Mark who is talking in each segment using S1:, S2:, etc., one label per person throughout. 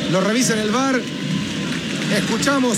S1: Lo revisa en el VAR. Escuchamos.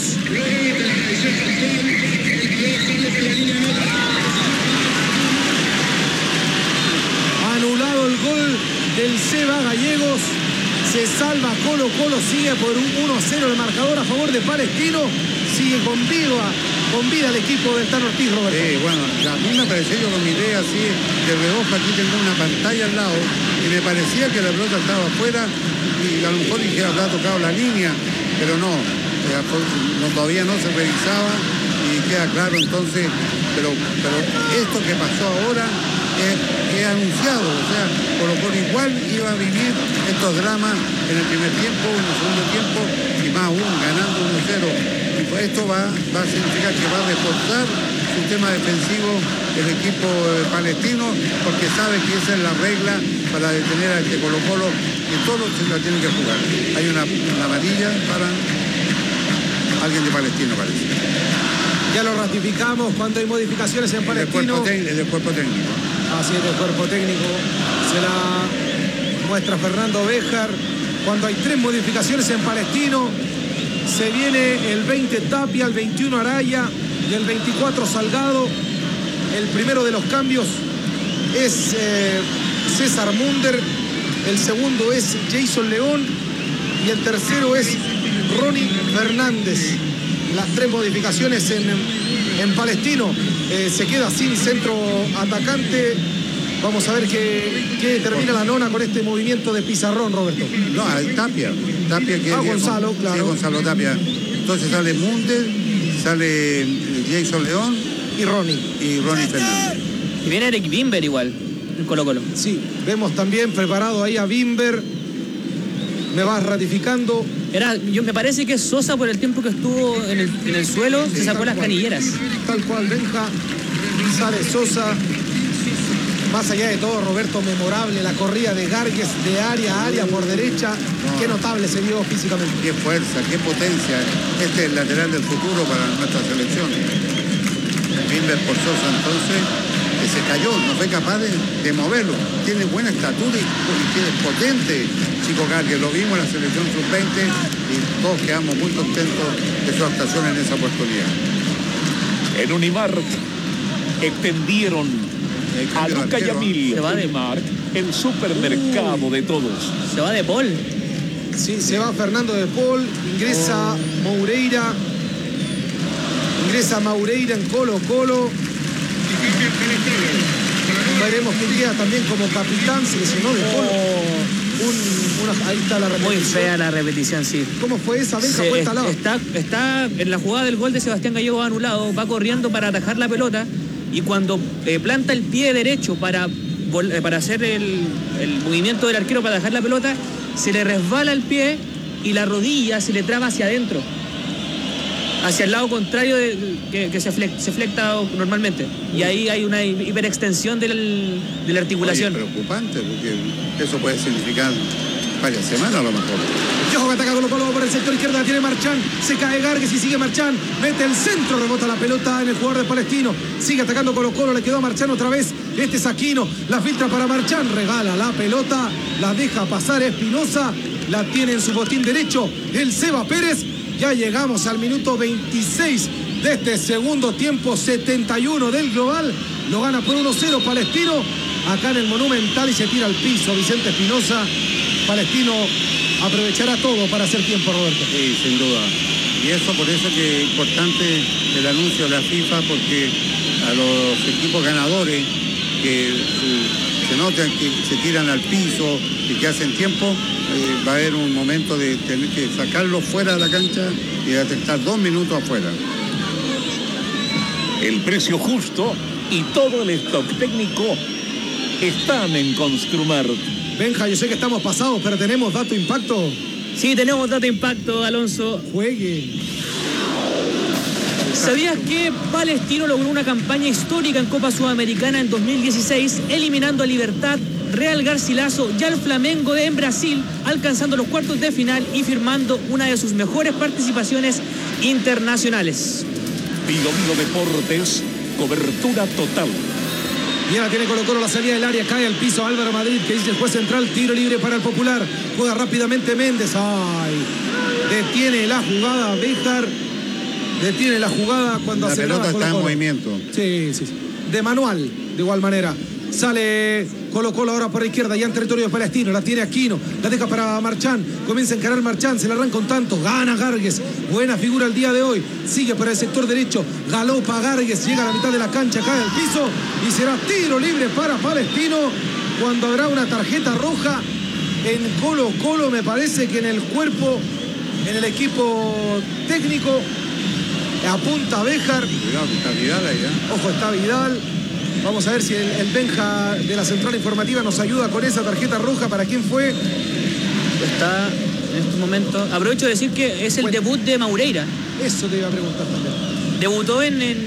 S1: Anulado el gol del Seba Gallegos. Se salva Colo Colo, sigue por un 1-0 el marcador a favor de Palestino. Sigue con vida el equipo del Tano Ortiz, Roberto.
S2: Bueno, a mí me pareció, yo lo miré así, de reojo, aquí tengo una pantalla al lado, y me parecía que la pelota estaba afuera, y a lo mejor dije, habrá tocado la línea, pero no, todavía no se revisaba, y queda claro entonces, pero esto que pasó ahora es anunciado, o sea, Colo Colo igual iba a vivir estos dramas en el primer tiempo, en el segundo tiempo, y más aún ganando 1-0. Esto va a significar que va a reforzar su tema defensivo el equipo palestino, porque sabe que esa es la regla para detener a este Colo Colo, que todos se la tienen que jugar. Hay una amarilla para alguien de Palestino, parece.
S1: Ya lo ratificamos cuando hay modificaciones en Palestino.
S2: Es del cuerpo técnico.
S1: Así es, del cuerpo técnico. Se la muestra Fernando Béjar. Cuando hay 3 modificaciones en Palestino, se viene el 20 Tapia, el 21 Araya y el 24 Salgado. El primero de los cambios es César Munder, el segundo es Jason León y el tercero es Ronnie Fernández. Las 3 modificaciones en Palestino. Se queda sin centro atacante. Vamos a ver qué termina la nona con este movimiento de Pizarrón, Roberto.
S2: No, Tapia que
S1: Gonzalo, claro.
S2: Sí, Gonzalo Tapia. Entonces sale Munder, sale Jason León
S1: y Ronnie
S2: Fernández.
S3: Y viene Eric Bimber igual, en Colo Colo.
S1: Sí, vemos también preparado ahí a Bimber. Me vas ratificando.
S3: Me parece que es Sosa, por el tiempo que estuvo en el suelo, se sacó las canilleras.
S1: Tal cual, Benja. Sale Sosa. Más allá de todo, Roberto, memorable la corrida de Gargues de área a área por derecha. Qué notable se vio físicamente.
S2: Qué fuerza, qué potencia. Este es el lateral del futuro para nuestra selección. Bimber por Sosa, entonces, que se cayó, no fue capaz de moverlo. Tiene buena estatura y es potente, Chico Gargues. Lo vimos en la selección sub-20 y todos quedamos muy contentos de su actuación en esa oportunidad.
S4: En Unimark extendieron a Luca Yamil.
S3: Se va de
S4: Unimark, el supermercado de todos.
S3: Se va de Paul.
S1: Sí, se va Fernando de Paul. Ingresa Moureira. Ingresa Moureira en Colo Colo. Veremos quién queda también como capitán. Se lesionó de Paul. Ahí está la repetición.
S3: Muy fea la repetición, sí.
S1: ¿Cómo fue esa? Benja, cuéntala.
S3: Está en la jugada del gol de Sebastián Gallego anulado. Va corriendo para atajar la pelota. Y cuando planta el pie derecho para hacer el movimiento del arquero para dejar la pelota, se le resbala el pie y la rodilla se le traba hacia adentro, hacia el lado contrario que se flecta normalmente. Y ahí hay una hiperextensión de la articulación.
S2: Oye, preocupante, porque eso puede significar varias semanas a lo mejor.
S1: Y ojo que ataca Colo Colo por el sector izquierdo, la tiene Marchán, se cae Gargues y sigue Marchán, mete el centro, rebota la pelota en el jugador de Palestino, sigue atacando Colo Colo, le quedó a Marchán otra vez, este es Aquino, la filtra para Marchán, regala la pelota, la deja pasar Espinosa, la tiene en su botín derecho el Seba Pérez. Ya llegamos al minuto 26 de este segundo tiempo, 71 del global, lo gana por 1-0 Palestino, acá en el Monumental, y se tira al piso Vicente Espinosa. Palestino aprovechará todo para hacer tiempo, Roberto.
S2: Sí, sin duda. Y eso, por eso que es importante el anuncio de la FIFA, porque a los equipos ganadores que se notan que se tiran al piso y que hacen tiempo, va a haber un momento de tener que sacarlos fuera de la cancha y de estar 2 minutos afuera.
S4: El precio justo y todo el stock técnico están en Construmart.
S1: Benja, yo sé que estamos pasados, pero tenemos dato impacto.
S3: Sí, tenemos dato impacto, Alonso.
S1: Juegue.
S3: ¿Sabías que Palestino logró una campaña histórica en Copa Sudamericana en 2016, eliminando a Libertad, Real Garcilaso y al Flamengo en Brasil, alcanzando los cuartos de final y firmando una de sus mejores participaciones internacionales?
S4: Vigo Deportes, cobertura total.
S1: Y ahora tiene Colo Colo la salida del área, cae al piso Álvaro Madrid, que dice el juez central, tiro libre para el Popular. Juega rápidamente Méndez. ¡Ay! Detiene la jugada Béjar. Detiene la jugada cuando
S2: la
S1: aceleraba
S2: pelota
S1: Colo
S2: está
S1: Colo.
S2: en movimiento.
S1: Sí. De manual, de igual manera. Sale Colo Colo ahora por la izquierda, ya en territorio de Palestino. La tiene Aquino, la deja para Marchán. Comienza a encarar Marchán, se la arranca un tanto. Gana Gargues, buena figura el día de hoy. Sigue por el sector derecho, galopa Gargues, llega a la mitad de la cancha, cae al piso y será tiro libre para Palestino. Cuando habrá una tarjeta roja en Colo Colo, me parece que en el cuerpo, en el equipo técnico, apunta a Béjar.
S2: Cuidado, está Vidal ahí, ¿eh?
S1: Ojo, está Vidal. Vamos a ver si el Benja de la central informativa nos ayuda con esa tarjeta roja. ¿Para quién fue?
S3: Está en estos momentos. Aprovecho de decir que es el debut de Maureira.
S1: Eso te iba a preguntar también.
S3: Debutó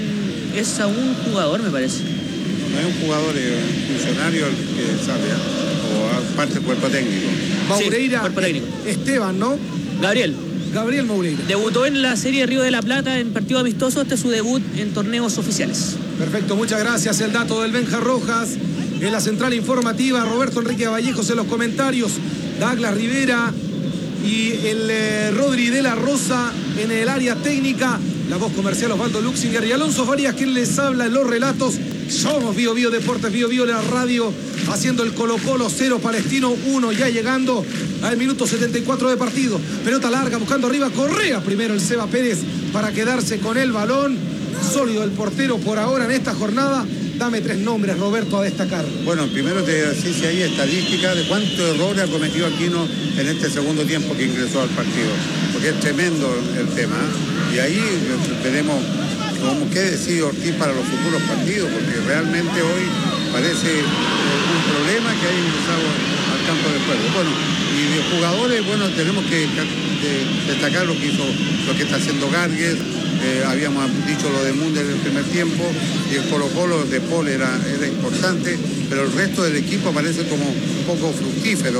S3: es a un jugador, me parece.
S2: No es un jugador funcionario el que sale, ¿eh? O parte del cuerpo técnico.
S1: Maureira,
S3: Sí, cuerpo técnico.
S1: Esteban, ¿no?
S3: Gabriel
S1: Maureira.
S3: debutó en la serie Río de la Plata en partido amistoso. Este es su debut en torneos oficiales.
S1: Perfecto, muchas gracias. El dato del Benja Rojas en la central informativa. Roberto Enrique Vallejos en los comentarios. Douglas Rivera y el Rodri de la Rosa en el área técnica. La voz comercial Osvaldo Luxinger y Alonso Farías, quien les habla en los relatos. Somos Bio Deportes, Bio la radio, haciendo el Colo Colo 0, Palestino 1, ya llegando al minuto 74 de partido. Pelota larga, buscando arriba, Correa primero el Seba Pérez para quedarse con el balón. Sólido el portero por ahora en esta jornada. Dame 3 nombres, Roberto, a destacar.
S2: Bueno, primero te decía si hay estadística de cuántos errores ha cometido Aquino en este segundo tiempo que ingresó al partido, porque es tremendo el tema, ¿eh? Y ahí veremos cómo qué decide Ortiz para los futuros partidos, porque realmente hoy parece un problema que haya ingresado al campo de juego. Bueno, y de jugadores, bueno, tenemos que destacar lo que está haciendo Gargues. Habíamos dicho lo de Munder en el primer tiempo, y el Colo Colo de Paul era importante, pero el resto del equipo parece como un poco fructífero.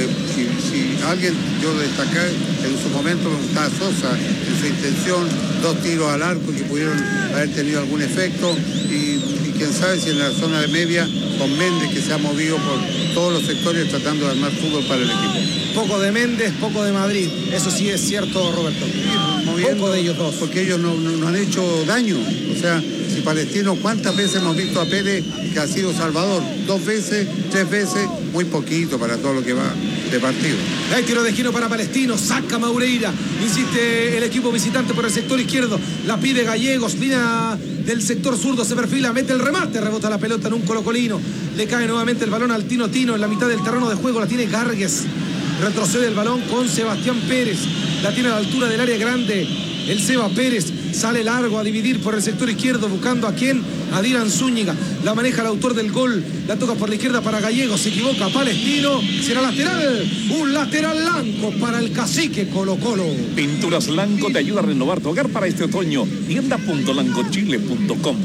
S2: Si alguien yo destacar en su momento me gustaba Sosa en su intención, 2 tiros al arco que pudieron haber tenido algún efecto, y quién sabe si en la zona de media con Méndez, que se ha movido por todos los sectores tratando de armar fútbol para el equipo.
S1: Poco de Méndez, poco de Madrid. Eso sí es cierto, Roberto. Poco de ellos dos.
S2: Porque ellos no han hecho daño. O sea, si Palestino, ¿cuántas veces hemos visto a Pérez que ha sido salvador? 2 veces, 3 veces, muy poquito para todo lo que va de partido.
S1: Hay tiro de esquina para Palestino, saca Maureira, insiste el equipo visitante por el sector izquierdo, la pide Gallegos, viene del sector zurdo, se perfila, mete el remate, rebota la pelota en un colocolino, le cae nuevamente el balón al Tino en la mitad del terreno de juego, la tiene Gargues, retrocede el balón con Sebastián Pérez, la tiene a la altura del área grande, el Seba Pérez sale largo a dividir por el sector izquierdo, buscando a quién, a Dylan Zúñiga, la maneja el autor del gol, la toca por la izquierda para Gallegos, se equivoca Palestino, será lateral, un lateral blanco para el cacique Colo Colo.
S4: Pinturas Lanco te ayuda a renovar tu hogar para este otoño. Tienda.lancochile.com.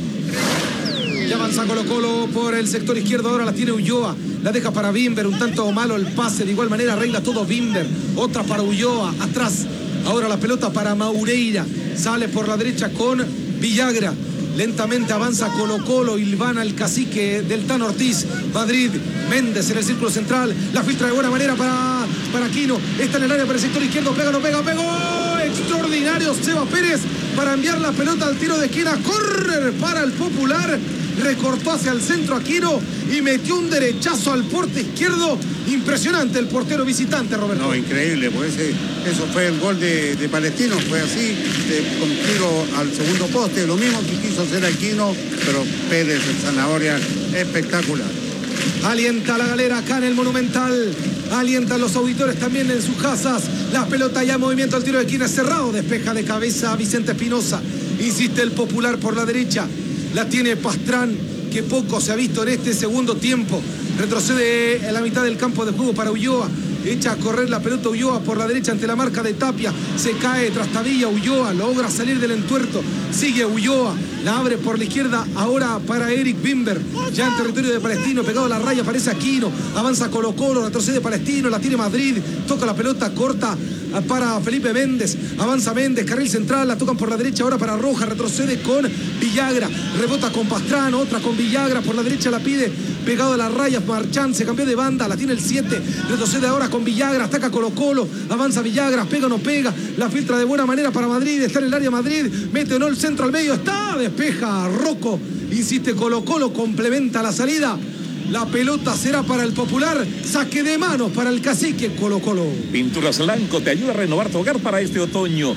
S1: Ya avanza Colo Colo por el sector izquierdo, ahora la tiene Ulloa, la deja para Bimber, un tanto malo el pase, de igual manera arregla todo Bimber, otra para Ulloa, atrás, ahora la pelota para Maureira, sale por la derecha con Villagra, lentamente avanza Colo Colo, hilvana el cacique del Tan Ortiz, Madrid, Méndez en el círculo central, la filtra de buena manera para Aquino, está en el área para el sector izquierdo, pegó, extraordinario Seba Pérez para enviar la pelota al tiro de esquina, córner para el Popular, recortó hacia el centro Aquino y metió un derechazo al porte izquierdo, impresionante el portero visitante, Roberto.
S2: No, increíble, pues eso fue el gol de Palestino, fue así, con tiro al segundo poste, lo mismo que quiso hacer Aquino, pero Pérez, el Zanahoria, espectacular.
S1: Alienta la galera acá en el Monumental, alientan los auditores también en sus casas, la pelota ya en movimiento, al tiro de esquina cerrado, despeja de cabeza Vicente Espinosa, insiste el Popular por la derecha, la tiene Pastrán, que poco se ha visto en este segundo tiempo, retrocede en la mitad del campo de juego para Ulloa, echa a correr la pelota Ulloa por la derecha ante la marca de Tapia, se cae Trastabilla, Ulloa logra salir del entuerto, sigue Ulloa, la abre por la izquierda ahora para Eric Bimber, ya en territorio de Palestino, pegado a la raya, aparece Aquino, avanza Colo Colo, retrocede Palestino, la tiene Madrid, toca la pelota corta para Felipe Méndez, avanza Méndez, carril central, la tocan por la derecha ahora para Roja, retrocede con Villagra, rebota con Pastrano, otra con Villagra, por la derecha la pide pegado a las rayas Marchán, se cambió de banda, la tiene el 7, retrocede ahora con Villagra, ataca Colo-Colo, avanza Villagra, pega o no pega, la filtra de buena manera para Madrid, está en el área Madrid, mete o no el centro al medio, está, despeja Rocco, insiste Colo-Colo, complementa la salida. La pelota será para el Popular, saque de manos para el Cacique Colo-Colo.
S4: Pinturas Lanco te ayuda a renovar tu hogar para este otoño.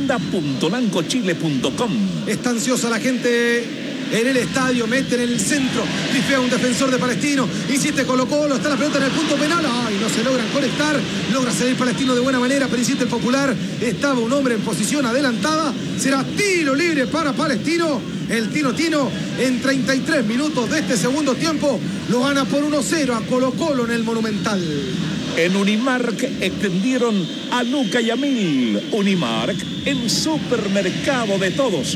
S4: Tienda.lancochile.com.
S1: Está ansiosa la gente en el estadio, mete en el centro, rifea un defensor de Palestino, insiste Colo-Colo, está la pelota en el punto penal, ay, no se logran conectar, logra salir Palestino de buena manera, pero insiste el Popular, estaba un hombre en posición adelantada, será tiro libre para Palestino. El Tino en 33 minutos de este segundo tiempo lo gana por 1-0 a Colo-Colo en el Monumental.
S4: En Unimark extendieron a Luca y a Mil. Unimark, el supermercado de todos.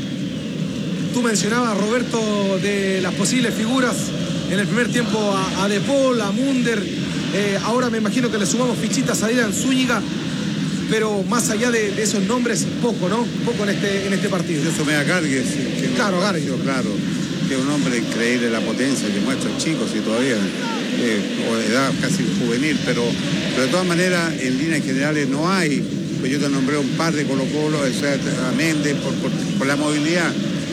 S1: Tú mencionabas, Roberto, de las posibles figuras en el primer tiempo a De Paul, a Munder. Ahora me imagino que le sumamos fichitas a Dylan Zúñiga. Pero más allá de esos nombres, poco, ¿no? Poco en este partido.
S2: Eso me da Gargues.
S1: Claro, Gargues.
S2: Claro, que es un hombre increíble la potencia que muestra el chico, si todavía, o de edad casi juvenil, pero de todas maneras, en líneas generales no hay, pues yo te nombré un par de Colo-Colo, o sea, a Méndez, por la movilidad.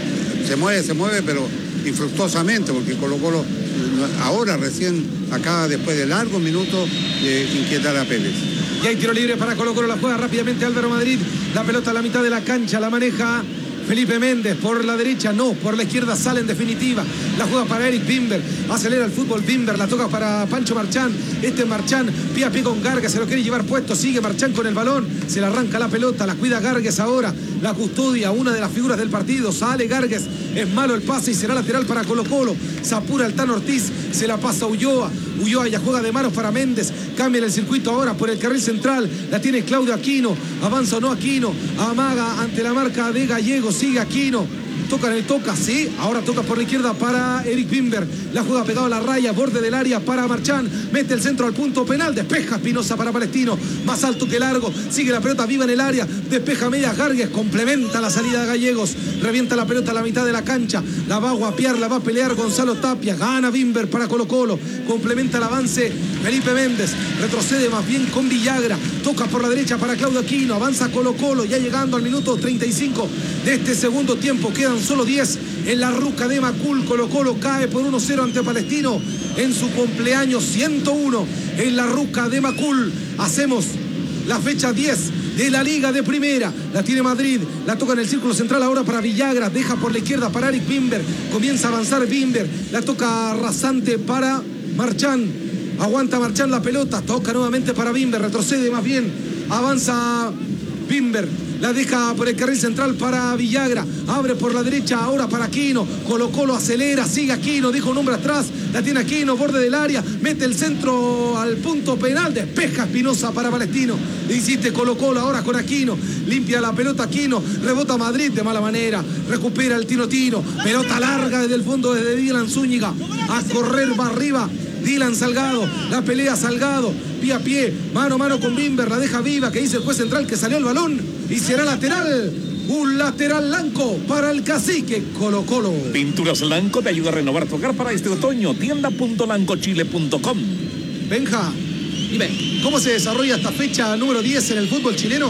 S2: Se mueve, pero infructuosamente, porque Colo-Colo ahora recién acaba, después de largos minutos, de inquietar a Pérez.
S1: Y hay tiro libre para Colo-Colo, la juega rápidamente Álvaro Madrid, la pelota a la mitad de la cancha, la maneja Felipe Méndez, por la derecha no, por la izquierda sale en definitiva, la juega para Eric Bimber, acelera el fútbol Bimber, la toca para Pancho Marchán, Marchán, pie a pie con Gargues, se lo quiere llevar puesto, sigue Marchán con el balón, se le arranca la pelota, la cuida Gargues ahora, la custodia, una de las figuras del partido, sale Gargues, es malo el pase y será lateral para Colo-Colo, se apura el Tano Ortiz, se la pasa Ulloa ya juega de manos para Méndez, cambia el circuito ahora por el carril central, la tiene Claudio Aquino, avanza o no Aquino, amaga ante la marca de Gallegos, sigue Aquino, toca, sí, ahora toca por la izquierda para Eric Bimber, la juega pegado a la raya, borde del área para Marchán, mete el centro al punto penal, despeja Espinosa para Palestino, más alto que largo, sigue la pelota viva en el área, despeja media Gargues, complementa la salida de Gallegos, revienta la pelota a la mitad de la cancha, la va a guapear, la va a pelear Gonzalo Tapia, gana Bimber para Colo-Colo, complementa el avance Felipe Méndez, retrocede más bien con Villagra, toca por la derecha para Claudio Aquino, avanza Colo-Colo, ya llegando al minuto 35 de este segundo tiempo, quedan solo 10 en la ruca de Macul. Colo-Colo cae por 1-0 ante Palestino en su cumpleaños 101 en la ruca de Macul. Hacemos la fecha 10 de la Liga de Primera, la tiene Madrid, la toca en el círculo central ahora para Villagra, deja por la izquierda para Eric Bimber, comienza a avanzar Bimber, la toca rasante para Marchán, aguanta Marchán la pelota, toca nuevamente para Bimber, retrocede más bien, avanza Bimber, la deja por el carril central para Villagra, abre por la derecha ahora para Aquino, Colo-Colo acelera, sigue Aquino, dijo un hombre atrás, la tiene Aquino, borde del área, mete el centro al punto penal, despeja Espinosa para Palestino, insiste Colo-Colo ahora con Aquino, limpia la pelota Aquino, rebota Madrid de mala manera, recupera el Tino, pelota larga desde el fondo desde Dylan Zúñiga, a correr va arriba Dylan Salgado, la pelea Salgado, pie a pie, mano a mano con Bimber, la deja viva, que dice el juez central que salió el balón y será lateral. Un lateral Lanco para el Cacique Colo-Colo.
S4: Pinturas Lanco te ayuda a renovar tu hogar para este otoño. Tienda.lancochile.com.
S1: Benja, dime, ¿cómo se desarrolla esta fecha número 10 en el fútbol chileno?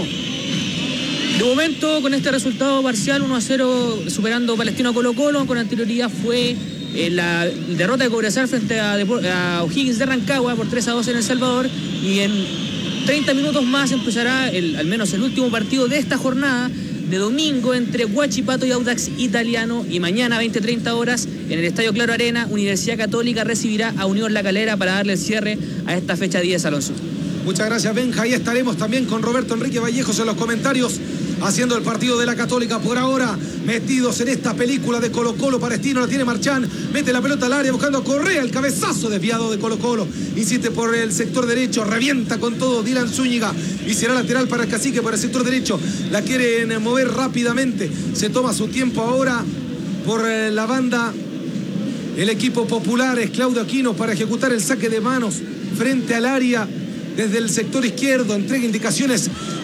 S3: De momento, con este resultado parcial 1-0 superando Palestino a Colo-Colo, con anterioridad fue la derrota de Cobresal frente a O'Higgins de Rancagua por 3-2 en El Salvador, y en 30 minutos más empezará al menos el último partido de esta jornada de domingo entre Huachipato y Audax Italiano, y mañana 20:30 horas en el Estadio Claro Arena, Universidad Católica recibirá a Unión La Calera para darle el cierre a esta fecha 10, Alonso.
S1: Muchas gracias, Benja. Ahí estaremos también con Roberto Enrique Vallejos en los comentarios, haciendo el partido de la Católica. Por ahora, metidos en esta película de Colo-Colo, Palestino, la tiene Marchán, mete la pelota al área buscando a Correa, el cabezazo desviado de Colo-Colo, insiste por el sector derecho, revienta con todo Dylan Zúñiga y será lateral para el Cacique por el sector derecho, la quieren mover rápidamente, se toma su tiempo ahora por la banda el equipo popular, es Claudio Aquino para ejecutar el saque de manos frente al área desde el sector izquierdo, entrega indicaciones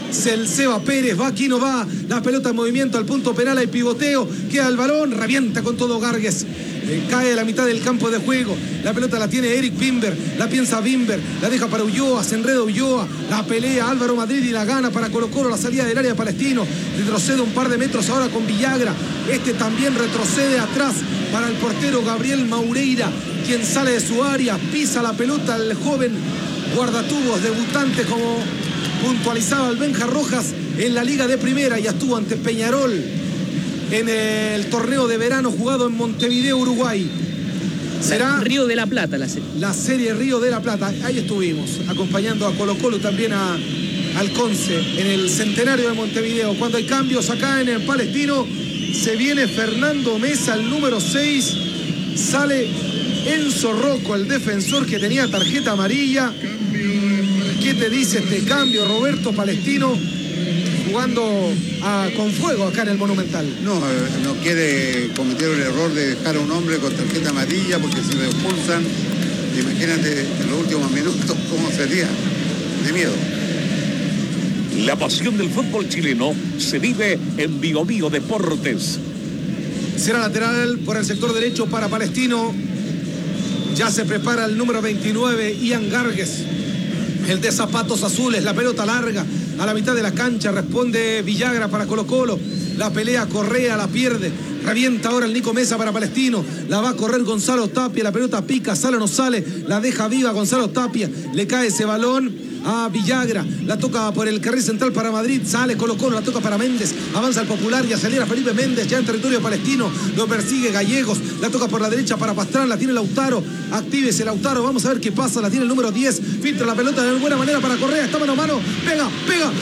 S1: El Seba Pérez, va Aquino, va, la pelota en movimiento al punto penal, hay pivoteo, queda el balón, revienta con todo Gargues. Cae a la mitad del campo de juego, la pelota la tiene Eric Bimber, la piensa Bimber, la deja para Ulloa, se enreda Ulloa, la pelea Álvaro Madrid y la gana para Colo-Colo, la salida del área de Palestino, retrocede un par de metros ahora con Villagra, este también retrocede atrás para el portero Gabriel Maureira, quien sale de su área, pisa la pelota el joven guardatubos, debutante como puntualizaba el Benja Rojas en la Liga de Primera y estuvo ante Peñarol en el torneo de verano jugado en Montevideo, Uruguay. Será
S3: Río de la Plata
S1: la serie Río de la Plata. Ahí estuvimos acompañando a Colo-Colo, también al Conce en el centenario de Montevideo. Cuando hay cambios acá en el Palestino, se viene Fernando Mesa, el número 6, sale Enzo Rocco, el defensor que tenía tarjeta amarilla. ¿Qué te dice este cambio, Roberto? Palestino jugando con fuego acá en el Monumental.
S2: No quiere cometer el error de dejar a un hombre con tarjeta amarilla, porque si lo expulsan, imagínate en los últimos minutos cómo sería. De miedo.
S4: La pasión del fútbol chileno se vive en Bio Bio Deportes.
S1: Será lateral por el sector derecho para Palestino. Ya se prepara el número 29, Ian Gargues, el de zapatos azules, la pelota larga a la mitad de la cancha, responde Villagra para Colo-Colo, la pelea Correa, la pierde, revienta ahora el Nico Mesa para Palestino, la va a correr Gonzalo Tapia, la pelota pica, sale o no sale, la deja viva Gonzalo Tapia, le cae ese balón a Villagra, la toca por el carril central para Madrid, sale Colo-Colo, la toca para Méndez, avanza el Popular y acelera Felipe Méndez ya en territorio palestino, lo persigue Gallegos, la toca por la derecha para Pastrán, la tiene Lautaro, actívese Lautaro, vamos a ver qué pasa, la tiene el número 10, filtra la pelota de buena manera para Correa, está mano a mano, pega, ¡gol!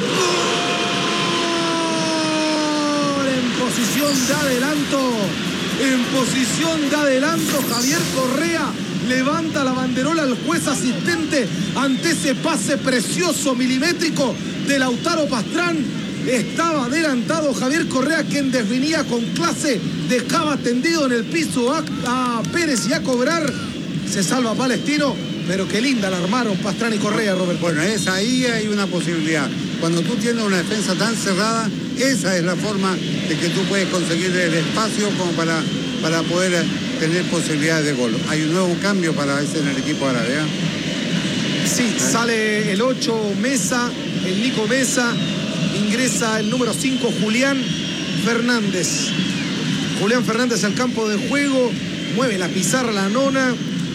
S1: En posición de adelanto, Javier Correa levanta la banderola al juez asistente ante ese pase precioso, milimétrico de Lautaro Pastrán. Estaba adelantado Javier Correa, quien definía con clase, dejaba tendido en el piso a Pérez y a cobrar. Se salva Palestino, pero qué linda la armaron Pastrán y Correa, Robert.
S2: Bueno, ahí hay una posibilidad. Cuando tú tienes una defensa tan cerrada, esa es la forma de que tú puedes conseguir el espacio como para poder tener posibilidades de gol. Hay un nuevo cambio para ese en el equipo árabe, ¿eh?
S1: Sí, sale el 8 Mesa, el Nico Mesa, ingresa el número 5 Julián Fernández. Julián Fernández al campo de juego, mueve la pizarra la nona,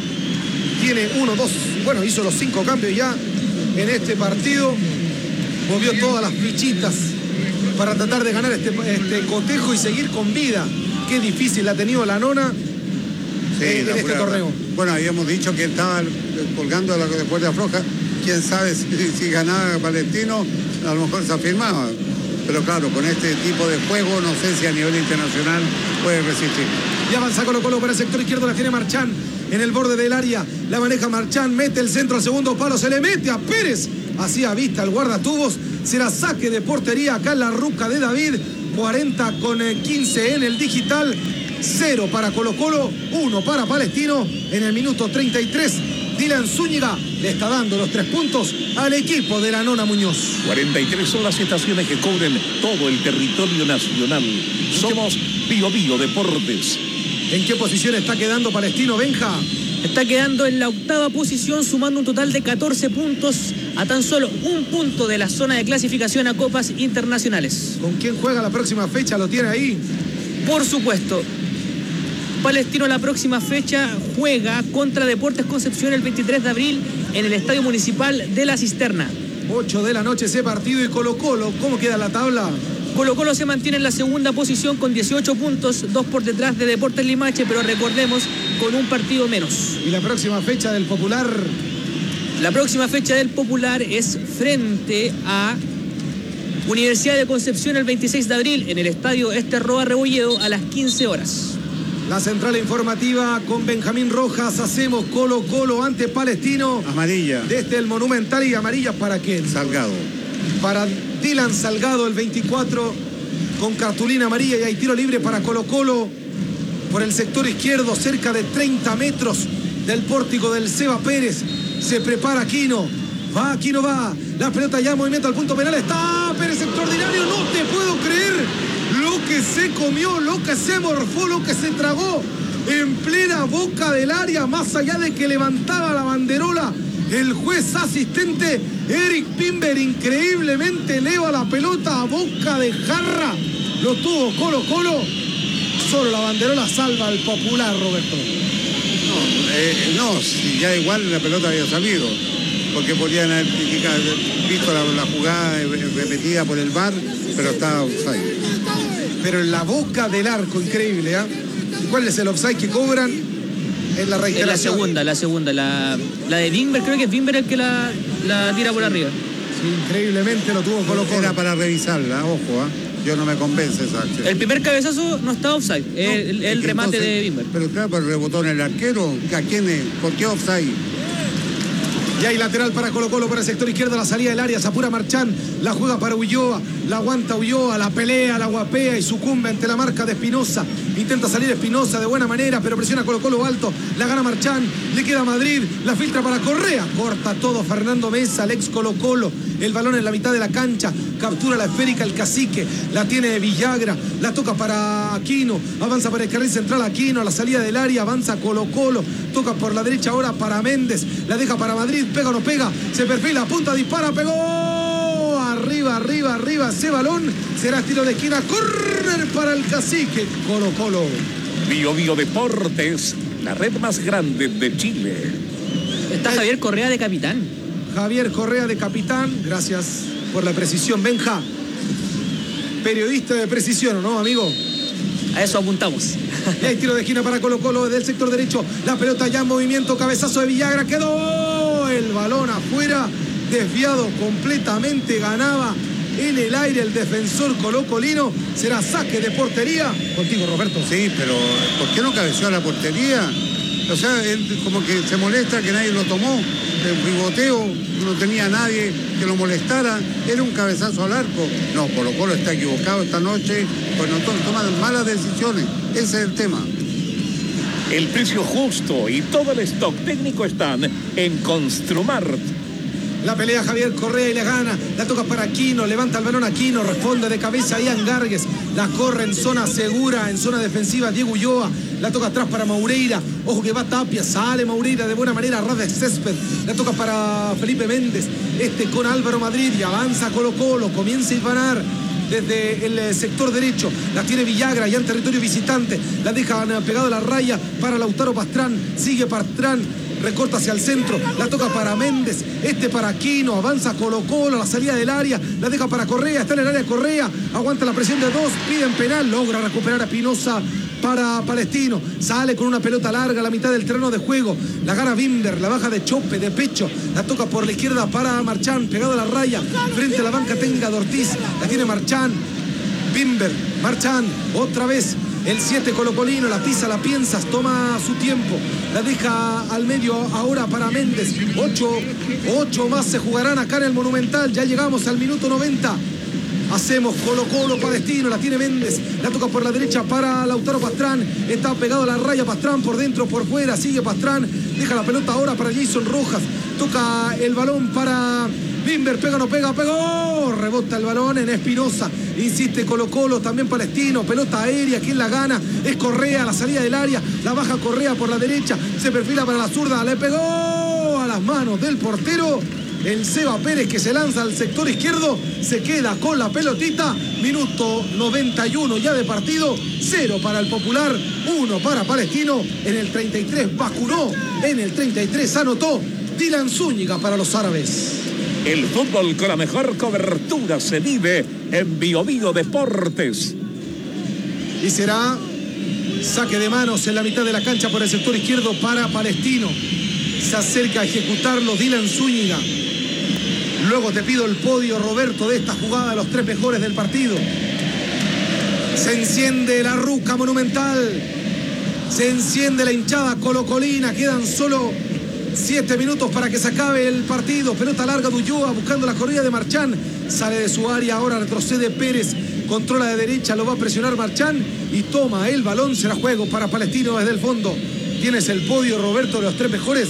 S1: tiene 1, 2, bueno, hizo los 5 cambios ya en este partido, movió todas las fichitas para tratar de ganar este cotejo y seguir con vida. Qué difícil ha tenido la nona.
S2: Sí,
S1: en este torneo.
S2: Bueno, habíamos dicho que estaba colgando la cuerda floja. Quién sabe si ganaba Palestino, a lo mejor se afirmaba. Pero claro, con este tipo de juego, no sé si a nivel internacional puede resistir.
S1: Y avanza Colo-Colo para el sector izquierdo, la tiene Marchán en el borde del área. La maneja Marchán, mete el centro al segundo palo, se le mete a Pérez. Así a vista el guardatubos. Será saque de portería acá en la ruca de David. 40 con 15 en el digital. 0 para Colo-Colo, 1 para Palestino. En el minuto 33, Dylan Zúñiga le está dando los 3 puntos al equipo de la nona Muñoz.
S4: 43 son las estaciones que cubren todo el territorio nacional. Somos Bio Bio Deportes.
S1: ¿En qué posición está quedando Palestino, Benja?
S3: Está quedando en la 8ª posición, sumando un total de 14 puntos a tan solo un punto de la zona de clasificación a copas internacionales.
S1: ¿Con quién juega la próxima fecha? ¿Lo tiene ahí?
S3: Por supuesto. Palestino la próxima fecha juega contra Deportes Concepción el 23 de abril en el Estadio Municipal de La Cisterna.
S1: 8 de la noche ese partido. Y Colo-Colo, ¿cómo queda la tabla?
S3: Colo-Colo se mantiene en la 2ª posición con 18 puntos, 2 por detrás de Deportes Limache, pero recordemos, con un partido menos.
S1: ¿Y la próxima fecha del Popular?
S3: La próxima fecha del Popular es frente a Universidad de Concepción el 26 de abril en el Estadio Roa Rebolledo a las 15 horas.
S1: La central informativa con Benjamín Rojas. Hacemos Colo-Colo ante Palestino.
S2: Amarilla.
S1: Desde el Monumental. ¿Y amarilla para quién?
S2: Salgado.
S1: Para Dylan Salgado, el 24, con cartulina amarilla. Y hay tiro libre para Colo-Colo por el sector izquierdo, cerca de 30 metros del pórtico del Seba Pérez. Se prepara Aquino. Va, Aquino va. La pelota ya en movimiento al punto penal. Está Pérez. se comió, lo que se morfó, lo que se tragó en plena boca del área, más allá de que levantaba la banderola. El juez asistente Eric Bimber increíblemente eleva la pelota a boca de jarra. Lo tuvo Colo-Colo. Solo la banderola salva al Popular, Roberto.
S2: No, si ya igual la pelota había salido, porque podrían haber visto la jugada repetida por el VAR, pero estaba offside.
S1: Pero en la boca del arco, increíble, ¿eh? ¿Y cuál es el offside que cobran? En la reiteración.
S3: La segunda. La de Bimber, creo que es Bimber el que la tira por arriba.
S1: Sí, increíblemente lo tuvo Colo-Colo.
S2: Era para revisarla, ojo, yo no me convence esa acción.
S3: El primer cabezazo no está offside, el remate de Bimber.
S2: Pero claro, pero rebotó en el arquero. ¿A quién es? ¿Por qué offside?
S1: Y hay lateral para Colo-Colo por el sector izquierdo, la salida del área, se apura Marchán, la juega para Ulloa, la aguanta Ulloa, la pelea, la guapea y sucumbe ante la marca de Espinosa. Intenta salir Espinosa de buena manera, pero presiona Colo-Colo alto, la gana Marchán, le queda Madrid, la filtra para Correa, corta todo Fernando Mesa, el ex Colo-Colo, el balón en la mitad de la cancha, captura la esférica el Cacique, la tiene Villagra, la toca para Aquino, avanza para el carril central Aquino, a la salida del área, avanza Colo-Colo, toca por la derecha ahora para Méndez, la deja para Madrid, pega o no pega, se perfila, apunta, dispara, pegó, arriba, ese balón será tiro de esquina, córner para el Cacique, Colo-Colo.
S4: Bio Deportes, la red más grande de Chile.
S3: Está Javier Correa de capitán.
S1: Javier Correa de capitán, gracias por la precisión, Benja. Periodista de precisión, ¿no, amigo?
S3: A eso apuntamos.
S1: Y hay tiro de esquina para Colo-Colo del sector derecho. La pelota ya en movimiento, cabezazo de Villagra, quedó el balón afuera, desviado completamente, ganaba en el aire el defensor colocolino. Será saque de portería. Contigo, Roberto.
S2: Sí, pero ¿por qué no cabeció a la portería? O sea, él como que se molesta que nadie lo tomó. El pivoteo, no tenía nadie que lo molestara. Era un cabezazo al arco. No, Colo-Colo está equivocado esta noche. Pues no toman malas decisiones. Ese es el tema.
S4: El precio justo y todo el stock técnico están en Construmart.
S1: La pelea Javier Correa y le gana. La toca para Aquino, levanta el balón Aquino, responde de cabeza Ian Gargues. La corre en zona segura, en zona defensiva Diego Ulloa. La toca atrás para Maureira. Ojo que va Tapia, sale Maureira de buena manera, ras de césped. La toca para Felipe Méndez. Con Álvaro Madrid y avanza Colo-Colo. Comienza a hilvanar desde el sector derecho. La tiene Villagra ya en territorio visitante. La dejan pegado a la raya para Lautaro Pastrán. Sigue Pastrán. Recorta hacia el centro, la toca para Méndez, para Aquino, avanza Colo-Colo, la salida del área, la deja para Correa, está en el área Correa, aguanta la presión de dos, piden penal, logra recuperar a Espinosa para Palestino, sale con una pelota larga a la mitad del terreno de juego, la gana Bimber, la baja de chope, de pecho, la toca por la izquierda para Marchán, pegado a la raya, frente a la banca Tenga de Ortiz, la tiene Marchán, Bimber, Marchán, otra vez. El 7 colocolino, la pisa, la piensas, toma su tiempo, la deja al medio ahora para Méndez. 8 más se jugarán acá en el Monumental, ya llegamos al minuto 90. Hacemos Colo-Colo Palestino, la tiene Méndez, la toca por la derecha para Lautaro Pastrán, está pegado a la raya Pastrán por dentro, por fuera, sigue Pastrán, deja la pelota ahora para Jason Rojas, toca el balón para Bimber, pega, no pega, pegó, rebota el balón en Espinosa, insiste Colo-Colo, también Palestino, pelota aérea, ¿quién la gana? Es Correa, la salida del área, la baja Correa por la derecha, se perfila para la zurda, le pegó a las manos del portero, el Seba Pérez que se lanza al sector izquierdo, se queda con la pelotita, minuto 91 ya de partido, 0 para el Popular, 1 para Palestino, en el 33 vacunó, en el 33 anotó Dylan Zúñiga para los árabes.
S4: El fútbol con la mejor cobertura se vive en Bio Deportes.
S1: Y será saque de manos en la mitad de la cancha por el sector izquierdo para Palestino. Se acerca a ejecutarlo Dylan Zúñiga. Luego te pido el podio, Roberto, de esta jugada de los 3 mejores del partido. Se enciende la ruca monumental. Se enciende la hinchada colocolina. Quedan solo 7 minutos para que se acabe el partido. Pelota larga de Ulloa buscando la corrida de Marchán. Sale de su área, ahora retrocede Pérez. Controla de derecha, lo va a presionar Marchán y toma el balón. Será juego para Palestino desde el fondo. ¿Tienes el podio, Roberto, de los 3 mejores?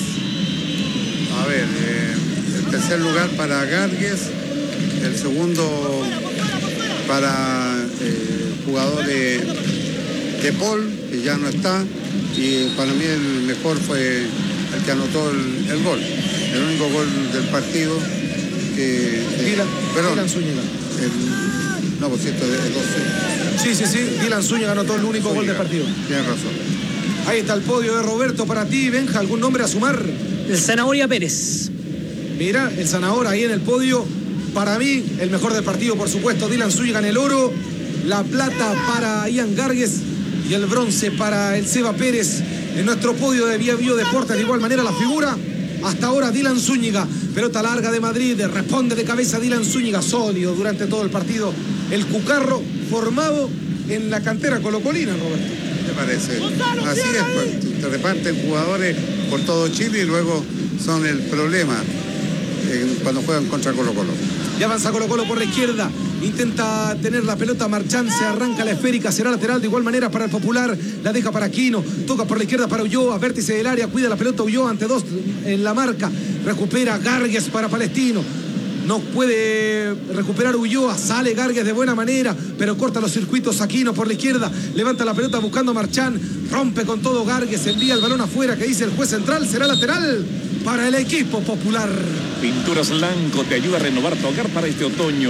S2: A ver, el tercer lugar para Gargues, el segundo para jugador de Paul, que ya no está, y para mí el mejor fue el que anotó el gol, el único gol del partido que...
S1: Dylan Zúñiga.
S2: No, por cierto, de 12.
S1: Sí, Dylan Zúñiga anotó el único gol del partido.
S2: Tienes razón.
S1: Ahí está el podio de Roberto para ti, Benja, ¿algún nombre a sumar?
S3: El Zanahoria Pérez.
S1: Mira, el Zanahoria ahí en el podio. Para mí, el mejor del partido, por supuesto, Dylan Zúñiga en el oro. La plata para Ian Gargues y el bronce para el Seba Pérez. En nuestro podio de Vía Bio Deportes, de igual manera la figura. Hasta ahora Dylan Zúñiga, pelota larga de Madrid, responde de cabeza Dylan Zúñiga, sólido durante todo el partido. El Cucarro formado en la cantera colocolina, Roberto.
S2: ¿Qué te parece? Así es, pues, te reparten jugadores por todo Chile y luego son el problema cuando juegan contra Colo-Colo.
S1: Ya avanza Colo-Colo por la izquierda. Intenta tener la pelota Marchán, se arranca la esférica, será lateral de igual manera para el Popular, la deja para Aquino, toca por la izquierda para Ulloa, vértice del área, cuida la pelota Ulloa ante dos en la marca, recupera Gargues para Palestino, no puede recuperar Ulloa, sale Gargues de buena manera, pero corta los circuitos Aquino por la izquierda, levanta la pelota buscando Marchán, rompe con todo Gargues, envía el balón afuera, que dice el juez central, será lateral para el equipo Popular.
S4: Pinturas Lanco te ayuda a renovar tu hogar para este otoño.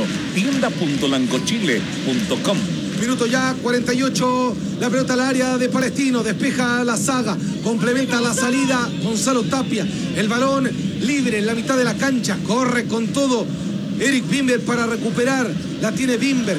S4: Tienda.lancochile.com.
S1: Minuto ya 48, la pelota al área de Palestino, despeja la saga, complementa la salida Gonzalo Tapia, el balón libre en la mitad de la cancha, corre con todo Eric Bimber para recuperar, la tiene Bimber.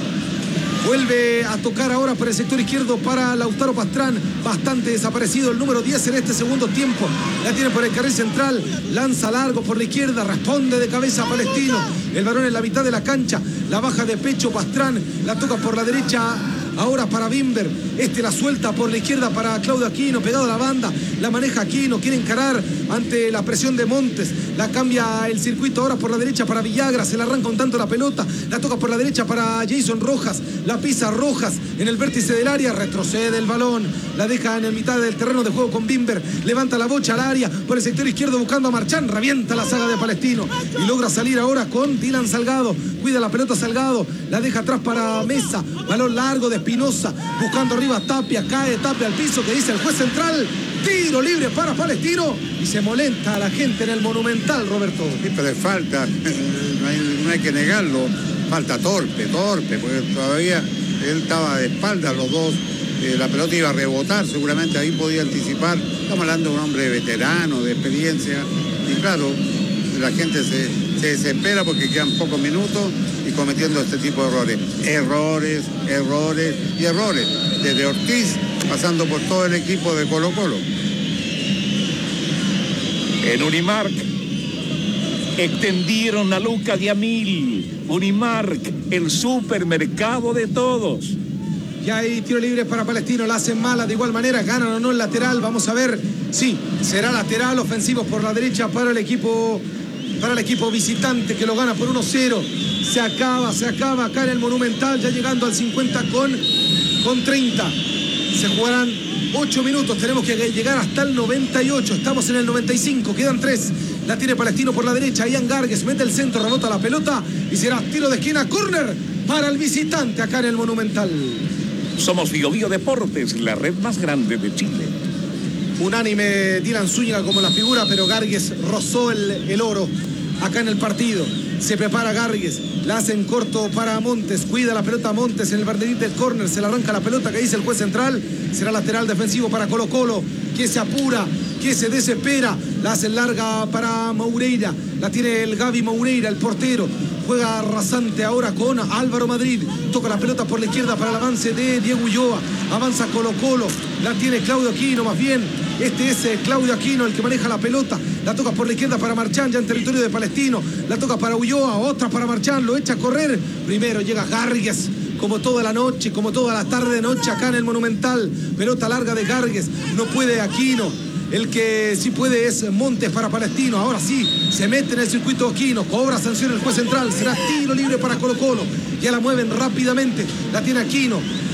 S1: Vuelve a tocar ahora por el sector izquierdo para Lautaro Pastrán, bastante desaparecido el número 10 en este segundo tiempo. La tiene por el carril central, lanza largo por la izquierda, responde de cabeza Palestino. El balón en la mitad de la cancha, la baja de pecho Pastrán, la toca por la derecha ahora para Bimber. La suelta por la izquierda para Claudio Aquino, pegado a la banda, la maneja Aquino, quiere encarar ante la presión de Montes, la cambia el circuito ahora por la derecha para Villagra, se la arranca un tanto la pelota, la toca por la derecha para Jason Rojas, la pisa Rojas en el vértice del área, retrocede el balón, la deja en el mitad del terreno de juego con Bimber, levanta la bocha al área por el sector izquierdo buscando a Marchán, revienta la saga de Palestino y logra salir ahora con Dylan Salgado, cuida la pelota Salgado, la deja atrás para Mesa, balón largo de Espinosa, buscando arriba Tapia, cae Tapia al piso, que dice el juez central, tiro libre para Palestino y se molesta a la gente en el Monumental, Roberto.
S2: Sí, pero es falta, no hay que negarlo, falta torpe, porque todavía él estaba de espaldas los dos, la pelota iba a rebotar, seguramente ahí podía anticipar, estamos hablando de un hombre veterano, de experiencia, y claro, la gente se desespera porque quedan pocos minutos y cometiendo este tipo de errores, desde Ortiz pasando por todo el equipo de Colo-Colo.
S4: En Unimark extendieron a Luca Diamil. Unimark, el supermercado de todos.
S1: Ya hay tiro libre para Palestino, la hacen mala de igual manera, ganan o no el lateral, vamos a ver, sí, será lateral, ofensivo por la derecha para el equipo visitante que lo gana por 1-0. Se acaba acá en el Monumental, ya llegando al 50 con 30. Se jugarán 8 minutos, tenemos que llegar hasta el 98, estamos en el 95, quedan 3. La tiene Palestino por la derecha, Ian Gargues mete el centro, rebota la pelota y será tiro de esquina, córner para el visitante acá en el Monumental.
S4: Somos Bio Bio Deportes, la red más grande de Chile.
S1: Unánime Dylan Zúñiga como la figura, pero Gargues rozó el oro acá en el partido. Se prepara Gargues, la hace en corto para Montes, cuida la pelota Montes en el banderín del córner, se la arranca la pelota que dice el juez central, será lateral defensivo para Colo-Colo, que se apura, que se desespera, la hace larga para Moureira, la tiene el Gaby Moureira, el portero, juega rasante ahora con Álvaro Madrid, toca la pelota por la izquierda para el avance de Diego Ulloa, avanza Colo-Colo, la tiene Claudio Aquino, más bien, es Claudio Aquino el que maneja la pelota, la toca por la izquierda para Marchán, ya en territorio de Palestino, la toca para Ulloa, otra para Marchán, lo echa a correr, primero llega Gargues, como toda la noche, como toda la tarde de noche acá en el Monumental, pelota larga de Gargues, no puede Aquino, el que sí puede es Montes para Palestino, ahora sí, se mete en el circuito Aquino, cobra sanción el juez central, será tiro libre para Colo-Colo, ya la mueven rápidamente, la tiene Aquino,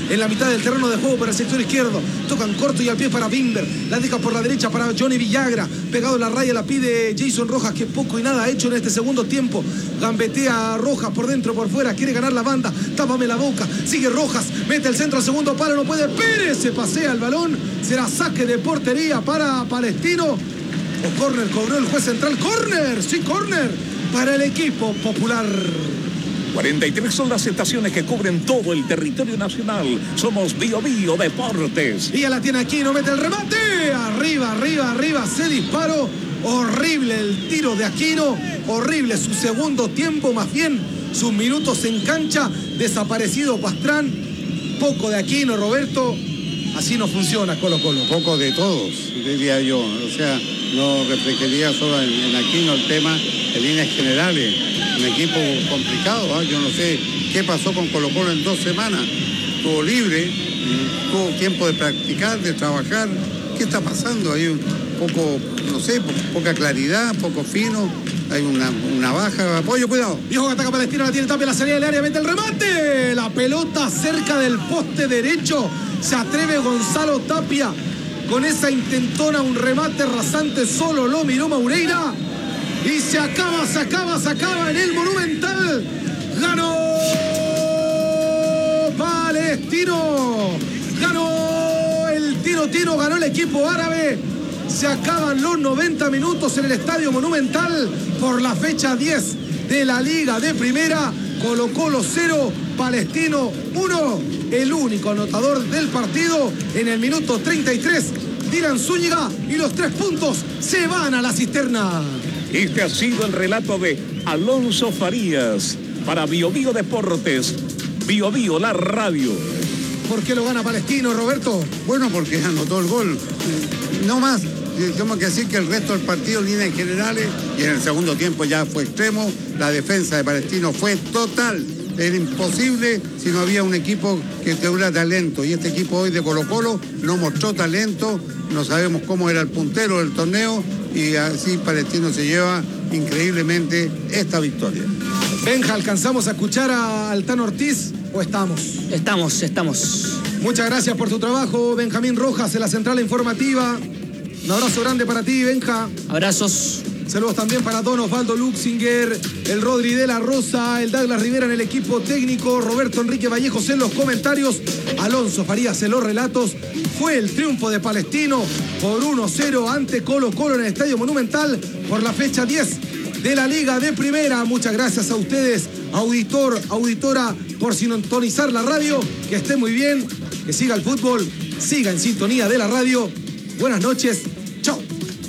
S1: en la mitad del terreno de juego para el sector izquierdo. Tocan corto y al pie para Bimber. La deja por la derecha para Johnny Villagra. Pegado en la raya la pide Jason Rojas, que poco y nada ha hecho en este segundo tiempo. Gambetea a Rojas por dentro, por fuera. Quiere ganar la banda. Tápame la boca. Sigue Rojas. Mete el centro al segundo palo. No puede. Pérez se pasea el balón. Será saque de portería para Palestino. O córner, cobró el juez central. ¡Córner! Sí, córner para el equipo popular.
S4: 43 son las estaciones que cubren todo el territorio nacional. Somos Bio Bio Deportes.
S1: Y ya la tiene Aquino, mete el remate. Arriba. Se disparó. Horrible el tiro de Aquino. Horrible su segundo tiempo, más bien sus minutos en cancha. Desaparecido Pastrán. Poco de Aquino, Roberto. Así no funciona Colo-Colo.
S2: Poco de todos, diría yo. O sea, no reflejaría solo en Aquino el tema en líneas generales. Un equipo complicado, ¿eh? Yo no sé qué pasó con Colo-Colo en 2 semanas. Estuvo libre, tuvo tiempo de practicar, de trabajar. ¿Qué está pasando? Hay un poco, no sé, poca claridad, poco fino. Hay una baja. Apoyo, cuidado.
S1: Viejo que ataca Palestino, la tiene Tapia, la salida del área, mete el remate. La pelota cerca del poste derecho. Se atreve Gonzalo Tapia con esa intentona, un remate rasante. Solo lo miró Maureira. Y se acaba en el Monumental. Ganó Palestino. Ganó el Tino, ganó el equipo árabe. Se acaban los 90 minutos en el Estadio Monumental por la fecha 10 de la Liga de Primera. Colo-Colo 0, Palestino 1. El único anotador del partido en el minuto 33, Dylan Zúñiga, y los 3 puntos se van a la cisterna.
S4: Este ha sido el relato de Alonso Farías para Bio Bio Deportes. Bio Bio, la radio.
S1: ¿Por qué lo gana Palestino, Roberto?
S2: Bueno, porque anotó el gol. No más. Tenemos que decir que el resto del partido en líneas generales, y en el segundo tiempo ya fue extremo. La defensa de Palestino fue total. Era imposible si no había un equipo que tuviera talento. Y este equipo hoy de Colo-Colo no mostró talento. No sabemos cómo era el puntero del torneo. Y así Palestino se lleva increíblemente esta victoria.
S1: Benja, ¿alcanzamos a escuchar a Altano Ortiz o estamos?
S3: Estamos.
S1: Muchas gracias por tu trabajo, Benjamín Rojas, en la central informativa. Un abrazo grande para ti, Benja.
S3: Abrazos.
S1: Saludos también para Don Osvaldo Luxinger, el Rodri de la Rosa, el Douglas Rivera en el equipo técnico, Roberto Enrique Vallejos en los comentarios, Alonso Farías en los relatos. Fue el triunfo de Palestino por 1-0 ante Colo-Colo en el Estadio Monumental por la fecha 10 de la Liga de Primera. Muchas gracias a ustedes, auditora, por sintonizar la radio. Que esté muy bien, que siga el fútbol, siga en sintonía de la radio. Buenas noches, chao.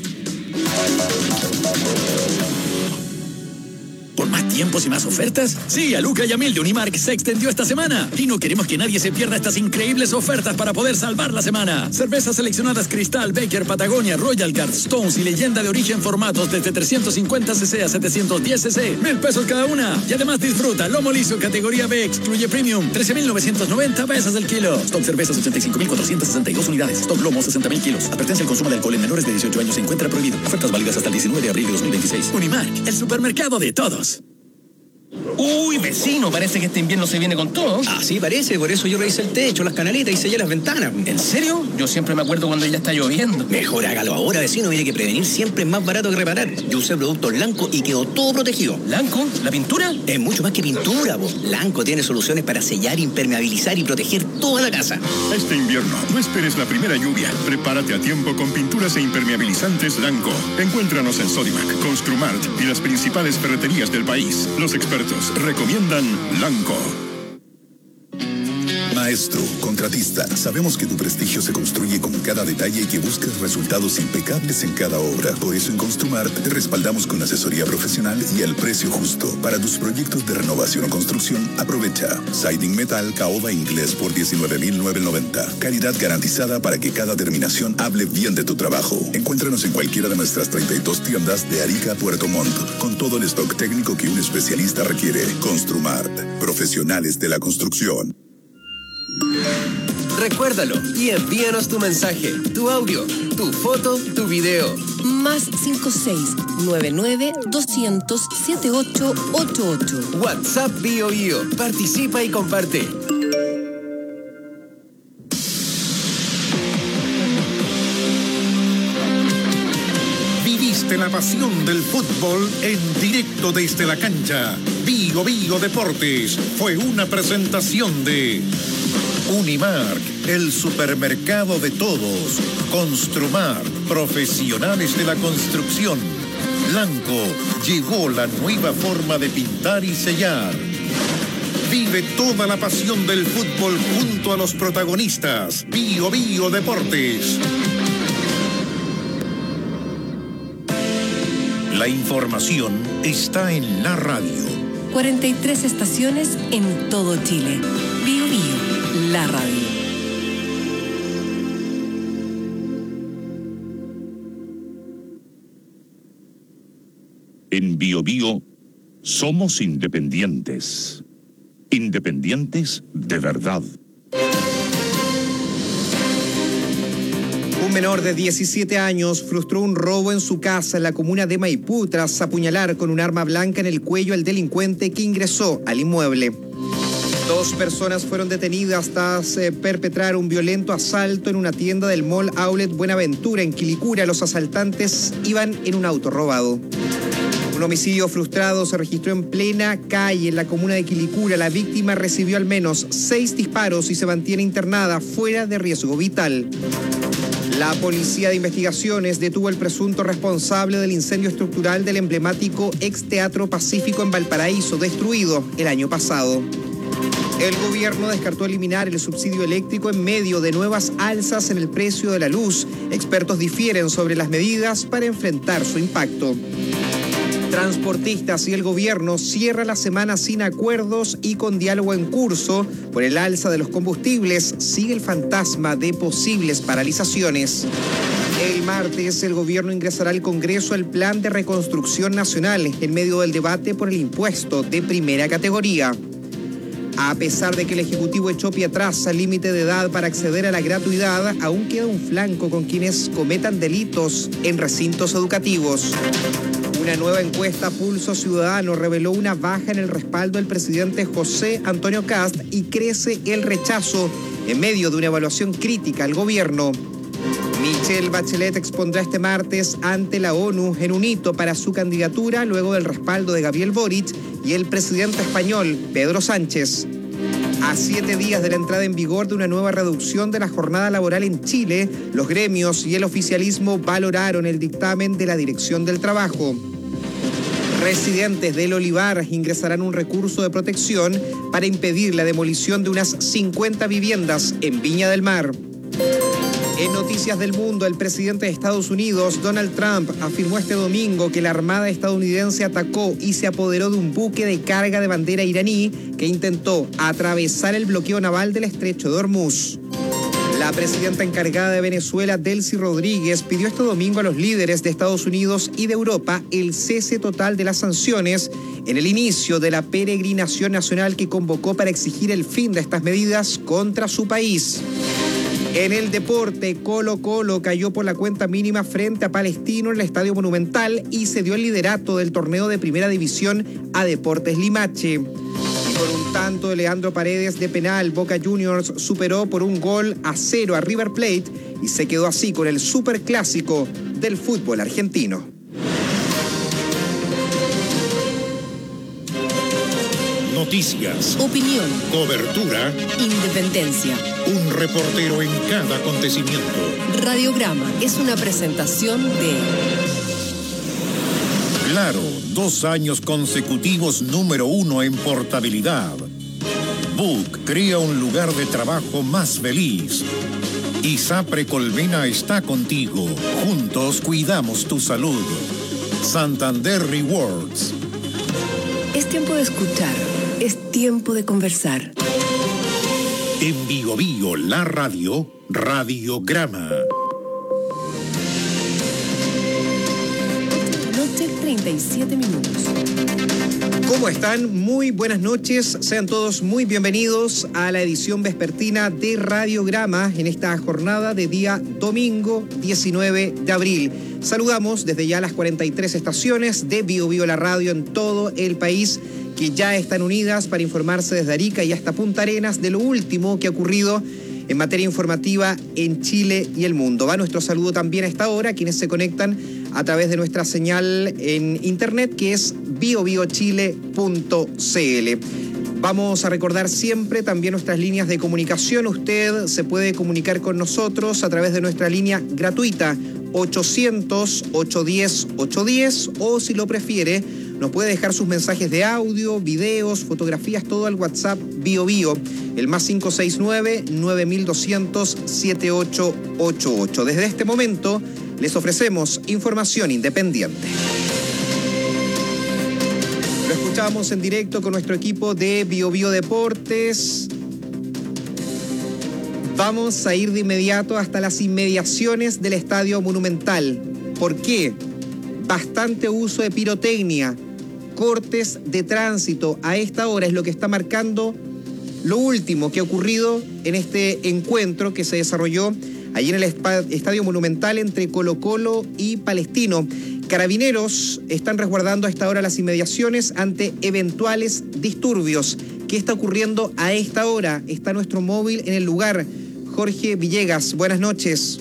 S5: ¿Por más tiempos y más ofertas? Sí, a Luca y a Mil de Unimark se extendió esta semana y no queremos que nadie se pierda estas increíbles ofertas para poder salvar la semana. Cervezas seleccionadas Cristal, Baker, Patagonia, Royal Guard, Stones y Leyenda de Origen formatos desde 350 cc a 710 cc, 1,000 pesos cada una. Y además disfruta lomo liso categoría B, excluye Premium, 13.990 pesos el kilo. Stock cervezas 85.462 unidades. Stock lomo 60.000 kilos. Advertencia: el consumo de alcohol en menores de 18 años se encuentra prohibido. Ofertas válidas hasta el 19 de abril de 2026. Unimark, el supermercado de todos.
S6: Uy, vecino, parece que este invierno se viene con todo.
S7: Así parece, por eso yo revisé el techo, las canaletas y sellé las ventanas.
S6: ¿En serio? Yo siempre me acuerdo cuando ya está lloviendo.
S7: Mejor hágalo ahora, vecino, mire que prevenir siempre es más barato que reparar. Yo usé productos Lanco y quedó todo protegido.
S6: ¿Lanco? ¿La pintura?
S7: Es mucho más que pintura, po. Lanco tiene soluciones para sellar, impermeabilizar y proteger toda la casa.
S8: Este invierno, no esperes la primera lluvia. Prepárate a tiempo con pinturas e impermeabilizantes Lanco. Encuéntranos en Sodimac, Construmart y las principales ferreterías del país. Los expertos recomiendan Lanco.
S9: Maestro, contratista, sabemos que tu prestigio se construye con cada detalle y que buscas resultados impecables en cada obra. Por eso en Construmart te respaldamos con asesoría profesional y al precio justo. Para tus proyectos de renovación o construcción, aprovecha Siding Metal Caoba Inglés por $19,990. Calidad garantizada para que cada terminación hable bien de tu trabajo. Encuéntranos en cualquiera de nuestras 32 tiendas de Arica a Puerto Montt, con todo el stock técnico que un especialista requiere. Construmart, profesionales de la construcción.
S10: Recuérdalo y envíanos tu mensaje, tu audio, tu foto, tu video.
S11: Más 56-99-200-7888.
S10: WhatsApp Bio Bio. Participa y comparte.
S11: Siente la pasión del fútbol en directo desde la cancha. Bio Bio Deportes fue una presentación de Unimark, el supermercado de todos. Construmart, profesionales de la construcción. Blanco, llegó la nueva forma de pintar y sellar. Vive toda la pasión del fútbol junto a los protagonistas. Bio Bio Deportes. La información está en la radio.
S12: 43 estaciones en todo Chile. Bio Bio, la radio.
S4: En Bio Bio somos independientes. Independientes de verdad.
S13: Un menor de 17 años frustró un robo en su casa en la comuna de Maipú tras apuñalar con un arma blanca en el cuello al delincuente que ingresó al inmueble. 2 personas fueron detenidas tras perpetrar un violento asalto en una tienda del Mall Outlet Buenaventura en Quilicura. Los asaltantes iban en un auto robado. Un homicidio frustrado se registró en plena calle en la comuna de Quilicura. La víctima recibió al menos 6 disparos y se mantiene internada fuera de riesgo vital. La Policía de Investigaciones detuvo al presunto responsable del incendio estructural del emblemático ex Teatro Pacífico en Valparaíso, destruido el año pasado. El gobierno descartó eliminar el subsidio eléctrico en medio de nuevas alzas en el precio de la luz. Expertos difieren sobre las medidas para enfrentar su impacto. Transportistas y el gobierno cierran la semana sin acuerdos y con diálogo en curso. Por el alza de los combustibles sigue el fantasma de posibles paralizaciones. El martes el gobierno ingresará al Congreso el Plan de Reconstrucción Nacional en medio del debate por el impuesto de primera categoría. A pesar de que el Ejecutivo echó pie atrás al límite de edad para acceder a la gratuidad, aún queda un flanco con quienes cometan delitos en recintos educativos. Una nueva encuesta Pulso Ciudadano reveló una baja en el respaldo del presidente José Antonio Kast y crece el rechazo en medio de una evaluación crítica al gobierno. Michelle Bachelet expondrá este martes ante la ONU en un hito para su candidatura luego del respaldo de Gabriel Boric y el presidente español Pedro Sánchez. A 7 días de la entrada en vigor de una nueva reducción de la jornada laboral en Chile, los gremios y el oficialismo valoraron el dictamen de la Dirección del Trabajo. Residentes del Olivar ingresarán un recurso de protección para impedir la demolición de unas 50 viviendas en Viña del Mar. En Noticias del Mundo, el presidente de Estados Unidos, Donald Trump, afirmó este domingo que la Armada estadounidense atacó y se apoderó de un buque de carga de bandera iraní que intentó atravesar el bloqueo naval del estrecho de Hormuz. La presidenta encargada de Venezuela, Delcy Rodríguez, pidió este domingo a los líderes de Estados Unidos y de Europa el cese total de las sanciones en el inicio de la peregrinación nacional que convocó para exigir el fin de estas medidas contra su país. En el deporte, Colo-Colo cayó por la cuenta mínima frente a Palestino en el Estadio Monumental y cedió el liderato del torneo de Primera División a Deportes Limache. Y con un tanto de Leandro Paredes de penal, Boca Juniors superó por 1-0 a River Plate y se quedó así con el superclásico del fútbol argentino.
S11: Noticias,
S12: opinión,
S11: cobertura,
S12: independencia.
S11: Un reportero en cada acontecimiento.
S12: Radiograma es una presentación de
S11: Claro, 2 años consecutivos número 1 en portabilidad. Book crea un lugar de trabajo más feliz. ISAPRE Colmena está contigo. Juntos cuidamos tu salud. Santander Rewards.
S12: Es tiempo de escuchar. Es tiempo de conversar.
S11: En Bio Bio, la radio, Radiograma.
S12: Noche 37 minutos.
S13: ¿Cómo están? Muy buenas noches. Sean todos muy bienvenidos a la edición vespertina de Radiograma en esta jornada de día domingo 19 de abril. Saludamos desde ya las 43 estaciones de Bio Bio la radio en todo el país que ya están unidas para informarse desde Arica y hasta Punta Arenas de lo último que ha ocurrido en materia informativa en Chile y el mundo. Va nuestro saludo también a esta hora, quienes se conectan a través de nuestra señal en internet, que es biobiochile.cl. Vamos a recordar siempre también nuestras líneas de comunicación. Usted se puede comunicar con nosotros a través de nuestra línea gratuita 800-810-810, o si lo prefiere, nos puede dejar sus mensajes de audio, videos, fotografías, todo al WhatsApp BioBio, el más 569-9200-7888. Desde este momento les ofrecemos información independiente. Lo escuchamos en directo con nuestro equipo de BioBio Deportes. Vamos a ir de inmediato hasta las inmediaciones del Estadio Monumental. ¿Por qué? Bastante uso de pirotecnia, cortes de tránsito. A esta hora es lo que está marcando lo último que ha ocurrido en este encuentro que se desarrolló allí en el Estadio Monumental entre Colo-Colo y Palestino. Carabineros están resguardando a esta hora las inmediaciones ante eventuales disturbios. ¿Qué está ocurriendo a esta hora? Está nuestro móvil en el lugar. Jorge Villegas, buenas noches.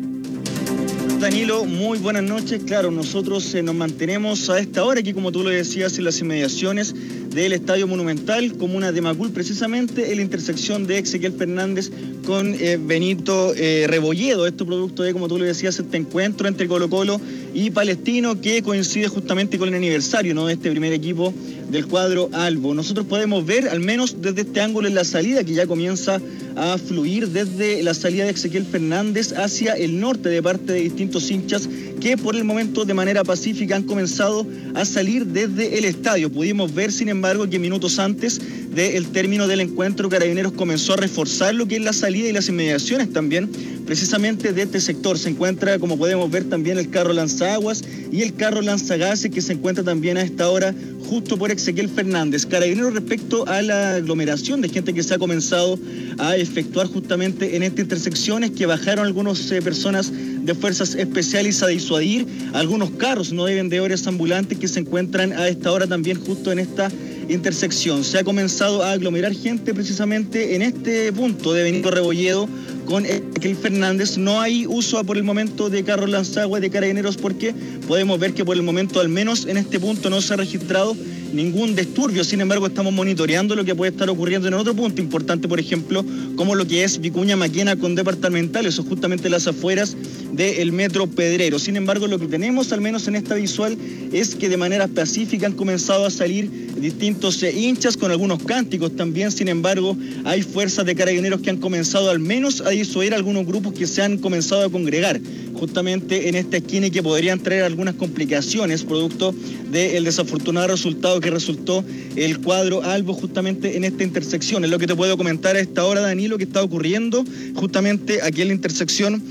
S14: Danilo, muy buenas noches. Claro, nosotros nos mantenemos a esta hora aquí, como tú lo decías, en las inmediaciones del Estadio Monumental, comuna de Macul, precisamente en la intersección de Ezequiel Fernández con Benito Rebolledo. Esto producto de, como tú lo decías, este encuentro entre Colo-Colo y Palestino, que coincide justamente con el aniversario, ¿no?, de este primer equipo del cuadro albo. Nosotros podemos ver, al menos desde este ángulo, en la salida que ya comienza a fluir desde la salida de Ezequiel Fernández hacia el norte, de parte de distintos hinchas que por el momento de manera pacífica han comenzado a salir desde el estadio. Pudimos ver, sin embargo, que minutos antes del término del encuentro, Carabineros comenzó a reforzar lo que es la salida y las inmediaciones también, precisamente de este sector. Se encuentra, como podemos ver, también el carro lanzaguas y el carro lanzagases, que se encuentra también a esta hora justo por Ezequiel Fernández. Carabineros, respecto a la aglomeración de gente que se ha comenzado a efectuar justamente en estas intersecciones, que bajaron algunas personas de fuerzas especiales a disuadir algunos carros, no deben de horas ambulantes, que se encuentran a esta hora también justo en esta intersección. Se ha comenzado a aglomerar gente precisamente en este punto de Benito Rebolledo con Ezequiel Fernández. No hay uso por el momento de carros lanzaguas de Carabineros, porque podemos ver que por el momento, al menos en este punto, no se ha registrado ningún disturbio. Sin embargo, estamos monitoreando lo que puede estar ocurriendo en otro punto importante, por ejemplo, como lo que es Vicuña Maquena con Departamental, eso justamente las afueras del Metro Pedrero. Sin embargo, lo que tenemos, al menos en esta visual, es que de manera pacífica han comenzado a salir distintos hinchas con algunos cánticos también. Sin embargo, hay fuerzas de Carabineros que han comenzado al menos a disuadir algunos grupos que se han comenzado a congregar justamente en esta esquina y que podrían traer algunas complicaciones producto del desafortunado resultado que resultó el cuadro albo justamente en esta intersección. Es lo que te puedo comentar a esta hora, Danilo, que está ocurriendo justamente aquí en la intersección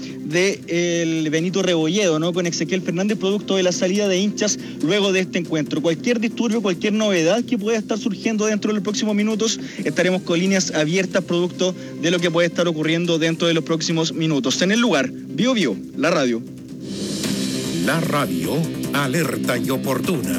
S14: de Benito Rebolledo, ¿no?, con Ezequiel Fernández, producto de la salida de hinchas luego de este encuentro. Cualquier disturbio, cualquier novedad que pueda estar surgiendo dentro de los próximos minutos, estaremos con líneas abiertas producto de lo que puede estar ocurriendo dentro de los próximos minutos. En el lugar, BioBio, la radio.
S11: La radio, alerta y oportuna.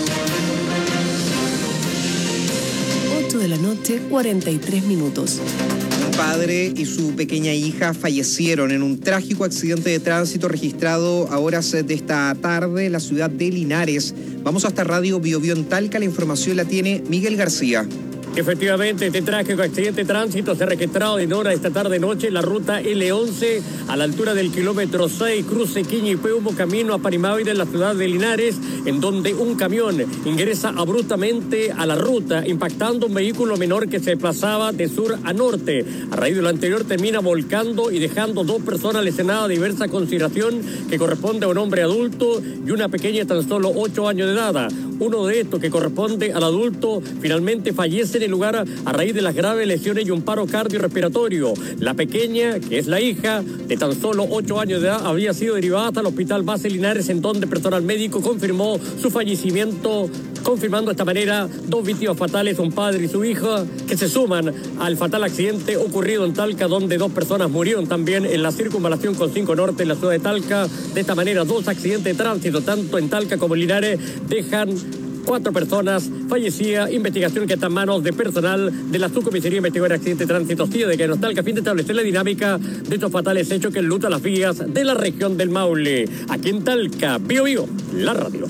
S12: 8 de la noche, 43 minutos.
S13: Un padre y su pequeña hija fallecieron en un trágico accidente de tránsito registrado a horas de esta tarde en la ciudad de Linares. Vamos hasta Radio BioBio en Talca, la información la tiene Miguel García.
S15: Efectivamente, este trágico accidente de tránsito se ha registrado en hora de esta tarde-noche en la ruta L11, a la altura del kilómetro 6, cruce Quiñipeumo, camino a Parimávida, en la ciudad de Linares, en donde un camión ingresa abruptamente a la ruta, impactando un vehículo menor que se desplazaba de sur a norte. A raíz de lo anterior, termina volcando y dejando 2 personas lesionadas de diversa consideración, que corresponde a un hombre adulto y una pequeña de tan solo 8 años de edad. Uno de estos, que corresponde al adulto, finalmente fallece en el lugar a raíz de las graves lesiones y un paro cardiorrespiratorio. La pequeña, que es la hija, de tan solo 8 años de edad, había sido derivada hasta el Hospital Base Linares, en donde personal médico confirmó su fallecimiento, confirmando de esta manera 2 víctimas fatales, un padre y su hija, que se suman al fatal accidente ocurrido en Talca, donde 2 personas murieron también en la circunvalación con 5 Norte en la ciudad de Talca. De esta manera, 2 accidentes de tránsito, tanto en Talca como en Linares, dejan 4 personas, fallecía, investigación que está en manos de personal de la Subcomisaría Investigadora de Accidente de Tránsito CIE de Cañostalca, a fin de establecer la dinámica de estos fatales hechos que enlutan las vías de la región del Maule. Aquí en Talca, Bio Bio, la radio.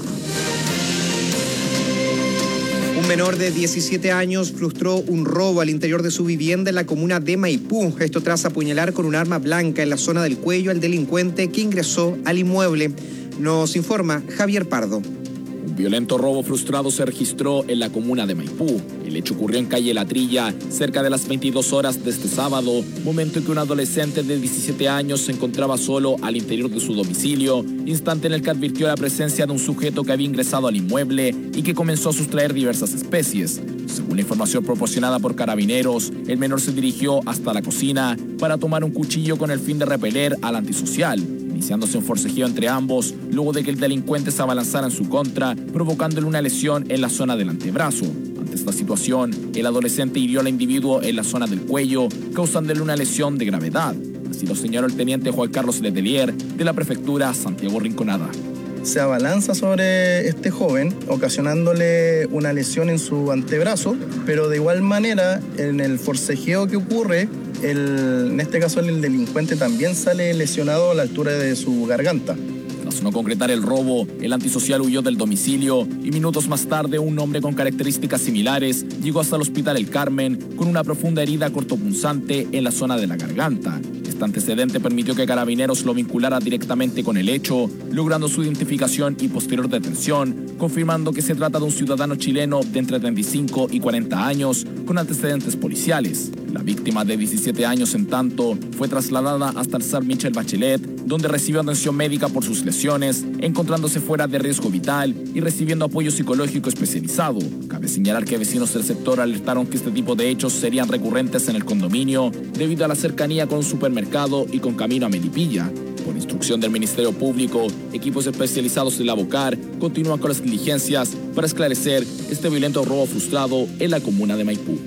S13: Un menor de 17 años frustró un robo al interior de su vivienda en la comuna de Maipú. Esto tras apuñalar con un arma blanca en la zona del cuello al delincuente que ingresó al inmueble. Nos informa Javier Pardo.
S16: Un violento robo frustrado se registró en la comuna de Maipú. El hecho ocurrió en calle La Trilla, cerca de las 22 horas de este sábado, momento en que un adolescente de 17 años se encontraba solo al interior de su domicilio, instante en el que advirtió la presencia de un sujeto que había ingresado al inmueble y que comenzó a sustraer diversas especies. Según la información proporcionada por Carabineros, el menor se dirigió hasta la cocina para tomar un cuchillo con el fin de repeler al antisocial, iniciándose un forcejeo entre ambos, luego de que el delincuente se abalanzara en su contra, provocándole una lesión en la zona del antebrazo. Ante esta situación, el adolescente hirió al individuo en la zona del cuello, causándole una lesión de gravedad. Así lo señaló el teniente Juan Carlos Letelier, de la prefectura Santiago Rinconada.
S17: Se abalanza sobre este joven, ocasionándole una lesión en su antebrazo, pero de igual manera, en el forcejeo que ocurre, en este caso el delincuente también sale lesionado a la altura de su garganta.
S16: Tras no concretar el robo, el antisocial huyó del domicilio y minutos más tarde un hombre con características similares llegó hasta el Hospital El Carmen con una profunda herida cortopunzante en la zona de la garganta. Este antecedente permitió que Carabineros lo vinculara directamente con el hecho, logrando su identificación y posterior detención, confirmando que se trata de un ciudadano chileno de entre 35 y 40 años con antecedentes policiales. La víctima de 17 años, en tanto, fue trasladada hasta el SAR Michelle Bachelet, donde recibió atención médica por sus lesiones, encontrándose fuera de riesgo vital y recibiendo apoyo psicológico especializado. Cabe señalar que vecinos del sector alertaron que este tipo de hechos serían recurrentes en el condominio debido a la cercanía con un supermercado y con camino a Melipilla. Por instrucción del Ministerio Público, equipos especializados de la BOCAR continúan con las diligencias para esclarecer este violento robo frustrado en la comuna de Maipú.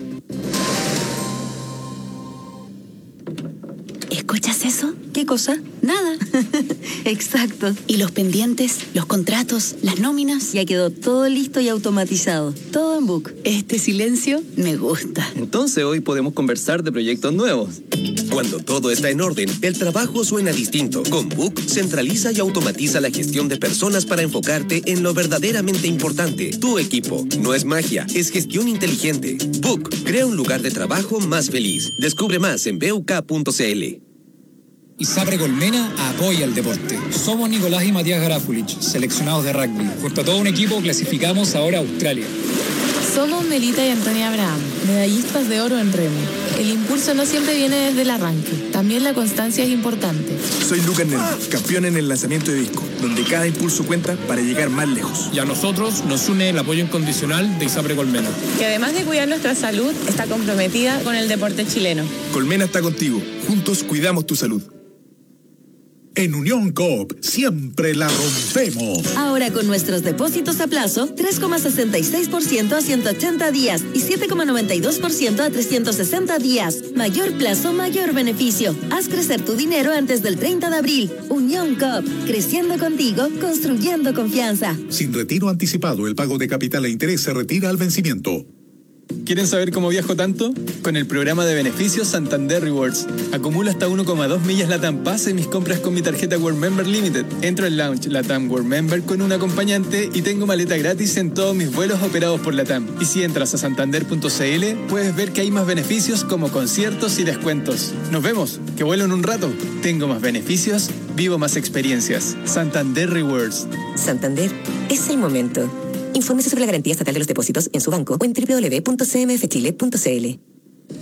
S18: ¿Escuchas eso? ¿Qué cosa? Nada. Exacto. ¿Y los pendientes, los contratos, las nóminas? Ya quedó todo listo y automatizado. Todo en Book. Este silencio me gusta.
S10: Entonces hoy podemos conversar de proyectos nuevos.
S19: Cuando todo está en orden, el trabajo suena distinto. Con Book centraliza y automatiza la gestión de personas para enfocarte en lo verdaderamente importante. Tu equipo. No es magia, es gestión inteligente. Book crea un lugar de trabajo más feliz. Descubre más en buk.cl.
S20: ISAPRE Colmena apoya el deporte. Somos Nicolás y Matías Garafulich, seleccionados de rugby. Junto a todo un equipo clasificamos ahora a Australia.
S21: Somos Melita y Antonia Abraham, medallistas de oro en remo. El impulso no siempre viene desde el arranque, también la constancia es importante.
S22: Soy Lucas Nervo, campeón en el lanzamiento de disco, donde cada impulso cuenta para llegar más lejos.
S20: Y a nosotros nos une el apoyo incondicional de ISAPRE Colmena,
S21: Que además de cuidar nuestra salud, está comprometida con el deporte chileno.
S22: Colmena está contigo, juntos cuidamos tu salud.
S23: En Unión Coop siempre la rompemos.
S18: Ahora con nuestros depósitos a plazo, 3,66% a 180 días y 7,92% a 360 días. Mayor plazo, mayor beneficio. Haz crecer tu dinero antes del 30 de abril. Unión Coop, creciendo contigo, construyendo confianza.
S23: Sin retiro anticipado, el pago de capital e interés se retira al vencimiento.
S24: ¿Quieren saber cómo viajo tanto? Con el programa de beneficios Santander Rewards. Acumulo hasta 1,2 millas LATAM Pass en mis compras con mi tarjeta World Member Limited. Entro al lounge LATAM World Member con un acompañante y tengo maleta gratis en todos mis vuelos operados por LATAM. Y si entras a santander.cl, puedes ver que hay más beneficios como conciertos y descuentos. Nos vemos, que vuelo en un rato. Tengo más beneficios, vivo más experiencias. Santander Rewards.
S25: Santander, es el momento. Infórmese sobre la garantía estatal de los depósitos en su banco o en www.cmfchile.cl.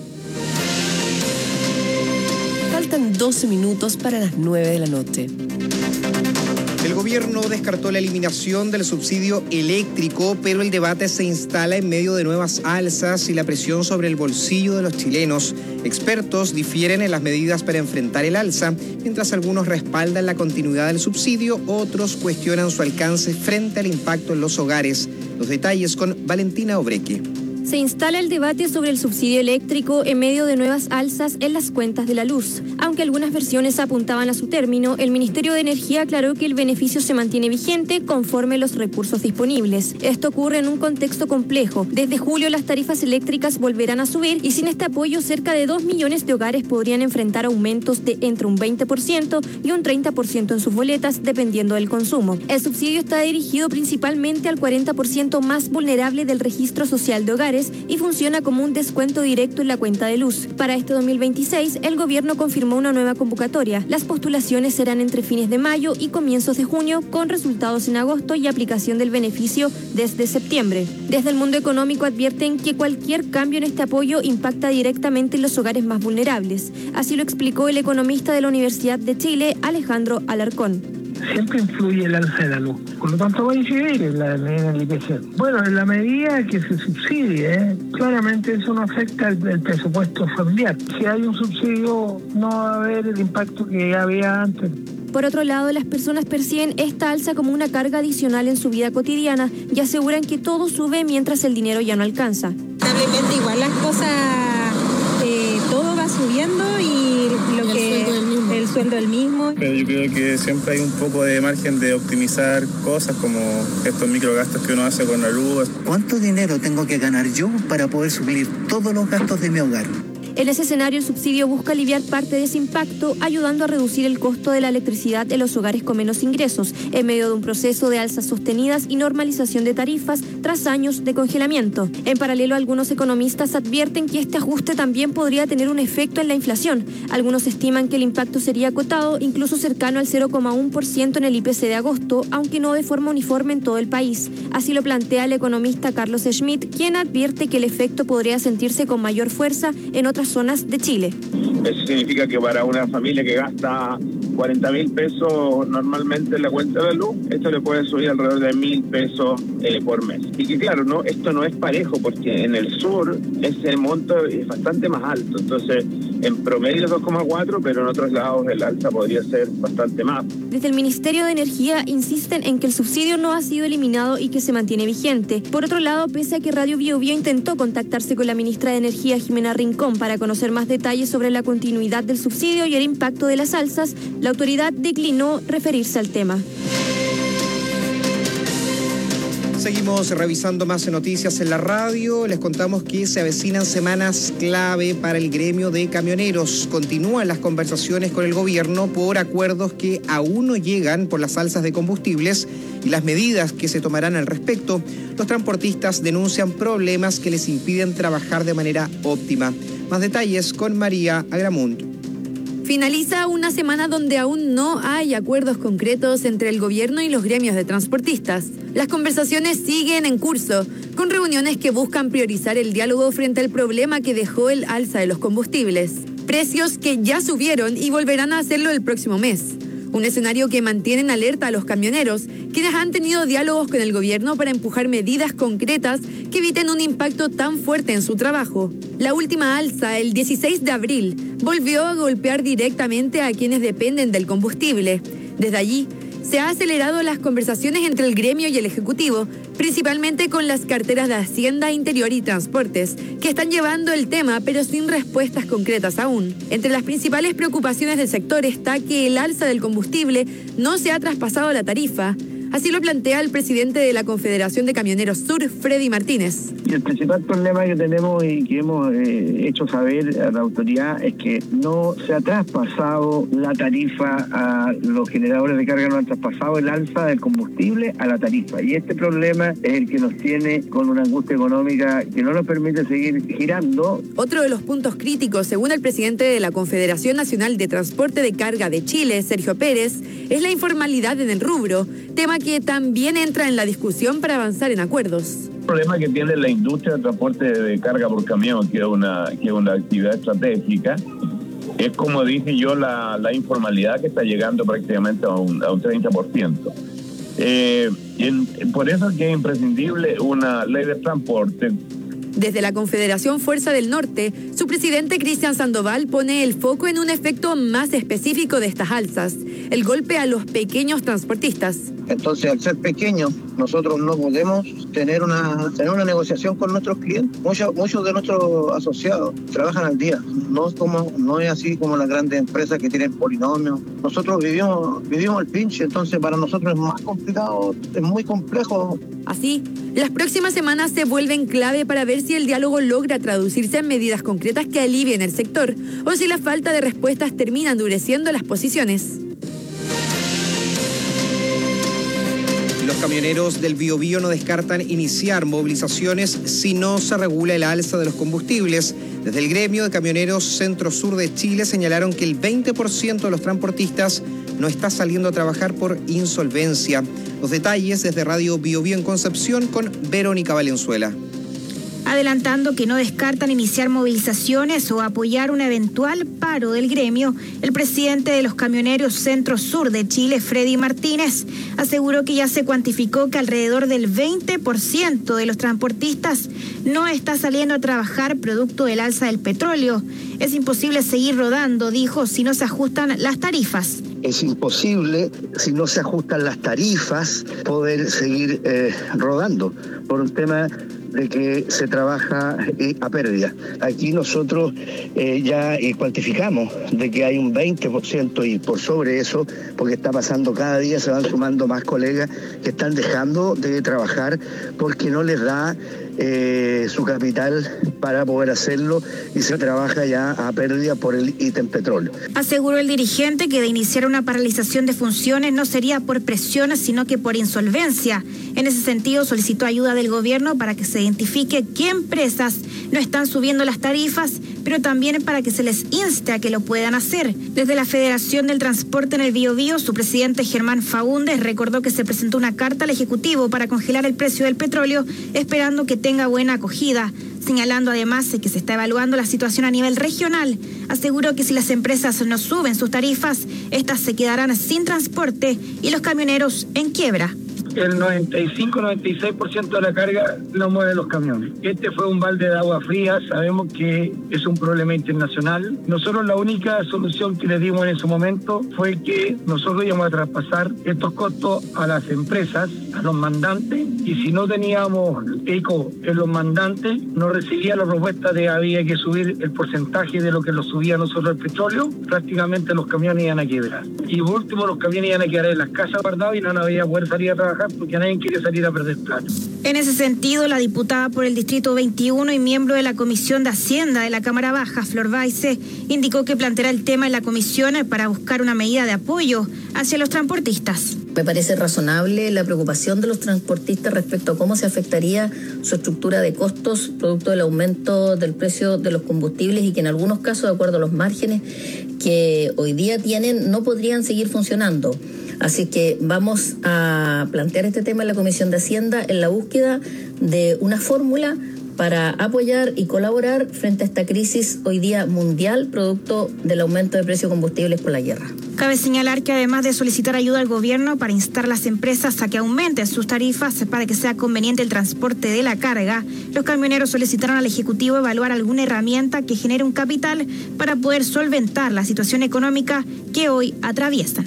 S12: Faltan 12 minutos para las 9 de la noche.
S13: El gobierno descartó la eliminación del subsidio eléctrico, pero el debate se instala en medio de nuevas alzas y la presión sobre el bolsillo de los chilenos. Expertos difieren en las medidas para enfrentar el alza, mientras algunos respaldan la continuidad del subsidio, otros cuestionan su alcance frente al impacto en los hogares. Los detalles con Valentina Obreque.
S1: Se instala el debate sobre el subsidio eléctrico en medio de nuevas alzas en las cuentas de la luz. Aunque algunas versiones apuntaban a su término, el Ministerio de Energía aclaró que el beneficio se mantiene vigente conforme los recursos disponibles. Esto ocurre en un contexto complejo. Desde julio las tarifas eléctricas volverán a subir y sin este apoyo cerca de 2 millones de hogares podrían enfrentar aumentos de entre un 20% y un 30% en sus boletas dependiendo del consumo. El subsidio está dirigido principalmente al 40% más vulnerable del registro social de hogares y funciona como un descuento directo en la cuenta de luz. Para este 2026, el gobierno confirmó una nueva convocatoria. Las postulaciones serán entre fines de mayo y comienzos de junio, con resultados en agosto y aplicación del beneficio desde septiembre. Desde el mundo económico advierten que cualquier cambio en este apoyo impacta directamente en los hogares más vulnerables. Así lo explicó el economista de la Universidad de Chile, Alejandro Alarcón.
S2: Siempre influye el alza de la luz, por lo tanto va a incidir en el IPC. Bueno, en la medida que se subsidie, claramente eso no afecta el presupuesto familiar. Si hay un subsidio, no va a haber el impacto que había antes.
S1: Por otro lado, las personas perciben esta alza como una carga adicional en su vida cotidiana y aseguran que todo sube mientras el dinero ya no alcanza.
S3: Lamentablemente igual las cosas, todo va subiendo y lo que el sueldo del mismo.
S17: Pero yo creo que siempre hay un poco de margen de optimizar cosas como estos microgastos que uno hace con la luz.
S5: ¿Cuánto dinero tengo que ganar yo para poder suplir todos los gastos de mi hogar?
S1: En ese escenario, el subsidio busca aliviar parte de ese impacto, ayudando a reducir el costo de la electricidad en los hogares con menos ingresos, en medio de un proceso de alzas sostenidas y normalización de tarifas tras años de congelamiento. En paralelo, algunos economistas advierten que este ajuste también podría tener un efecto en la inflación. Algunos estiman que el impacto sería acotado, incluso cercano al 0,1% en el IPC de agosto, aunque no de forma uniforme en todo el país. Así lo plantea el economista Carlos Schmidt, quien advierte que el efecto podría sentirse con mayor fuerza en otras zonas de Chile.
S6: Eso significa que para una familia que gasta 40.000 pesos normalmente en la cuenta de la luz, esto le puede subir alrededor de 1.000 pesos por mes. Y que claro, no, esto no es parejo porque en el sur ese monto es bastante más alto. Entonces, en promedio es 2,4, pero en otros lados el alza podría ser bastante más.
S1: Desde el Ministerio de Energía insisten en que el subsidio no ha sido eliminado y que se mantiene vigente. Por otro lado, pese a que Radio Bio Bio intentó contactarse con la ministra de Energía, Jimena Rincón, para conocer más detalles sobre la continuidad del subsidio y el impacto de las alzas, la autoridad declinó referirse al tema.
S13: Seguimos revisando más noticias en la radio. Les contamos que se avecinan semanas clave para el gremio de camioneros. Continúan las conversaciones con el gobierno por acuerdos que aún no llegan por las alzas de combustibles y las medidas que se tomarán al respecto. Los transportistas denuncian problemas que les impiden trabajar de manera óptima. Más detalles con María Agramunt.
S26: Finaliza una semana donde aún no hay acuerdos concretos entre el gobierno y los gremios de transportistas. Las conversaciones siguen en curso, con reuniones que buscan priorizar el diálogo frente al problema que dejó el alza de los combustibles. Precios que ya subieron y volverán a hacerlo el próximo mes. Un escenario que mantiene en alerta a los camioneros, quienes han tenido diálogos con el gobierno para empujar medidas concretas que eviten un impacto tan fuerte en su trabajo. La última alza, el 16 de abril, volvió a golpear directamente a quienes dependen del combustible. Desde allí, se han acelerado las conversaciones entre el gremio y el Ejecutivo, principalmente con las carteras de Hacienda, Interior y Transportes, que están llevando el tema, pero sin respuestas concretas aún. Entre las principales preocupaciones del sector está que el alza del combustible no se ha traspasado a la tarifa. Así lo plantea el presidente de la Confederación de Camioneros Sur, Freddy Martínez.
S27: Y el principal problema que tenemos y que hemos hecho saber a la autoridad es que no se ha traspasado la tarifa a los generadores de carga, no han traspasado el alza del combustible a la tarifa. Y este problema es el que nos tiene con una angustia económica que no nos permite seguir girando.
S26: Otro de los puntos críticos, según el presidente de la Confederación Nacional de Transporte de Carga de Chile, Sergio Pérez, es la informalidad en el rubro, tema que también entra en la discusión para avanzar en acuerdos.
S28: El problema que tiene la industria de transporte de carga por camión, que es una actividad estratégica, es, como dije yo, la informalidad que está llegando prácticamente a un 30%. Por eso es que es imprescindible una ley de transporte
S26: Desde la Confederación Fuerza del Norte, su presidente Cristian Sandoval pone el foco en un efecto más específico de estas alzas, el golpe a los pequeños transportistas.
S27: Entonces, al ser pequeños, nosotros no podemos tener una negociación con nuestros clientes. Muchos de nuestros asociados trabajan al día. No es así como las grandes empresas que tienen polinomios. Nosotros vivimos el pinche, entonces para nosotros es más complicado, es muy complejo.
S26: Así, las próximas semanas se vuelven clave para ver si el diálogo logra traducirse en medidas concretas que alivien el sector o si la falta de respuestas termina endureciendo las posiciones.
S13: Los camioneros del Biobío no descartan iniciar movilizaciones si no se regula el alza de los combustibles. Desde el gremio de camioneros Centro-Sur de Chile señalaron que el 20% de los transportistas no está saliendo a trabajar por insolvencia. Los detalles desde Radio Biobío en Concepción con Verónica Valenzuela.
S4: Adelantando que no descartan iniciar movilizaciones o apoyar un eventual paro del gremio, el presidente de los camioneros Centro-Sur de Chile, Freddy Martínez, aseguró que ya se cuantificó que alrededor del 20% de los transportistas no está saliendo a trabajar producto del alza del petróleo. Es imposible seguir rodando, dijo, si no se ajustan las tarifas.
S27: Es imposible, si no se ajustan las tarifas, poder seguir rodando por un tema de que se trabaja a pérdida. Aquí nosotros ya cuantificamos de que hay un 20% y por sobre eso, porque está pasando cada día, se van sumando más colegas que están dejando de trabajar porque no les da su capital para poder hacerlo y se trabaja ya a pérdida por el ítem petróleo.
S4: Aseguró el dirigente que de iniciar una paralización de funciones no sería por presión, sino que por insolvencia. En ese sentido, solicitó ayuda del gobierno para que se identifique qué empresas no están subiendo las tarifas, pero también para que se les inste a que lo puedan hacer. Desde la Federación del Transporte en el Biobío, su presidente Germán Faúndez recordó que se presentó una carta al Ejecutivo para congelar el precio del petróleo, esperando que tenga buena acogida. Señalando además que se está evaluando la situación a nivel regional, aseguró que si las empresas no suben sus tarifas, estas se quedarán sin transporte y los camioneros en quiebra.
S2: El 95-96% de la carga lo mueven los camiones. Este fue un balde de agua fría, sabemos que es un problema internacional. Nosotros la única solución que le dimos en ese momento fue que nosotros íbamos a traspasar estos costos a las empresas, a los mandantes, y si no teníamos eco en los mandantes, no recibía la propuesta de había que subir el porcentaje de lo que lo subía nosotros el petróleo, prácticamente los camiones iban a quebrar. Y por último, los camiones iban a quedar en las casas guardados y no había poder salir a trabajar porque nadie quiere salir a perder plata.
S4: En ese sentido, la diputada por el Distrito 21 y miembro de la Comisión de Hacienda de la Cámara Baja, Flor Baise, indicó que planteará el tema en la comisión para buscar una medida de apoyo hacia los transportistas.
S7: Me parece razonable la preocupación de los transportistas respecto a cómo se afectaría su estructura de costos producto del aumento del precio de los combustibles y que en algunos casos, de acuerdo a los márgenes que hoy día tienen, no podrían seguir funcionando. Así que vamos a plantear este tema en la Comisión de Hacienda en la búsqueda de una fórmula para apoyar y colaborar frente a esta crisis hoy día mundial producto del aumento de precios de combustibles por la guerra.
S4: Cabe señalar que además de solicitar ayuda al gobierno para instar a las empresas a que aumenten sus tarifas para que sea conveniente el transporte de la carga, los camioneros solicitaron al Ejecutivo evaluar alguna herramienta que genere un capital para poder solventar la situación económica que hoy atraviesan.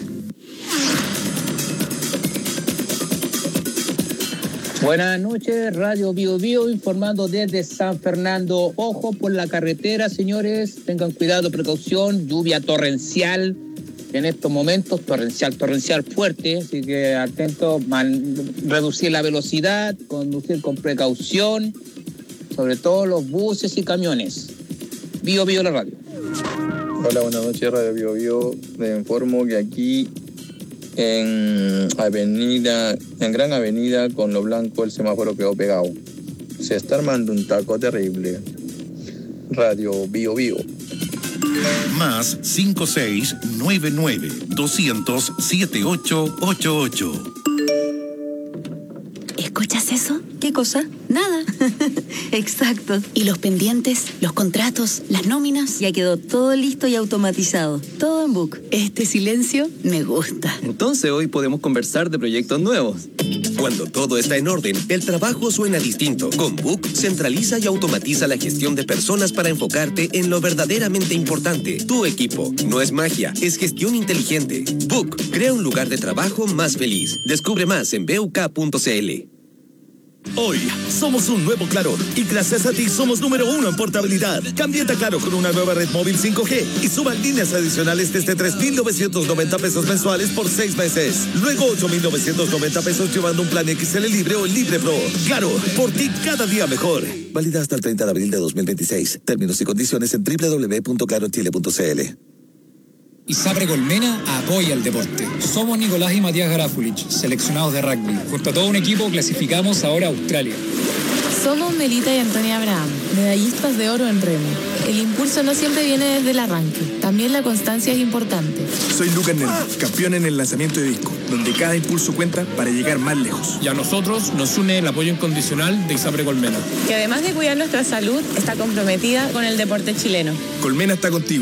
S8: Buenas noches, Radio Biobío informando desde San Fernando. Ojo por la carretera, señores, tengan cuidado, precaución, lluvia torrencial en estos momentos, torrencial fuerte, así que atentos, reducir la velocidad, conducir con precaución, sobre todo los buses y camiones. Biobío la radio.
S9: Hola, buenas noches, Radio Biobío. Les informo que aquí en Gran Avenida con lo blanco el semáforo quedó pegado. Se está armando un taco terrible. Radio Biobío.
S23: Más 5699-200-7888.
S4: ¿Escuchas eso? ¿Qué
S18: ¿Qué cosa? Nada. Exacto. ¿Y los pendientes, los contratos, las nóminas? Ya quedó todo listo y automatizado. Todo en Book. Este silencio me gusta.
S10: Entonces hoy podemos conversar de proyectos nuevos.
S11: Cuando todo está en orden, el trabajo suena distinto. Con Book, centraliza y automatiza la gestión de personas para enfocarte en lo verdaderamente importante. Tu equipo. No es magia, es gestión inteligente. Book, crea un lugar de trabajo más feliz. Descubre más en buk.cl.
S14: Hoy somos un nuevo Claro y gracias a ti somos número 1 en portabilidad. Cámbiate a Claro con una nueva red móvil 5G y suba líneas adicionales desde 3,990 pesos mensuales por 6 meses. Luego 8,990 pesos llevando un plan XL Libre o el Libre Pro. Claro, por ti cada día mejor.
S15: Válida hasta el 30 de abril de 2026. Términos y condiciones en www.clarochile.cl.
S16: ISAPRE Colmena apoya el deporte. Somos Nicolás y Matías Garafulich, seleccionados de rugby. Junto a todo un equipo clasificamos ahora a Australia.
S19: Somos Melita y Antonia Abraham, medallistas de oro en remo. El impulso no siempre viene desde el arranque, también la constancia es importante.
S22: Soy Lucas Nervo, campeón en el lanzamiento de disco, donde cada impulso cuenta para llegar más lejos.
S16: Y a nosotros nos une el apoyo incondicional de ISAPRE Colmena,
S19: Que además de cuidar nuestra salud, está comprometida con el deporte chileno.
S22: Colmena está contigo.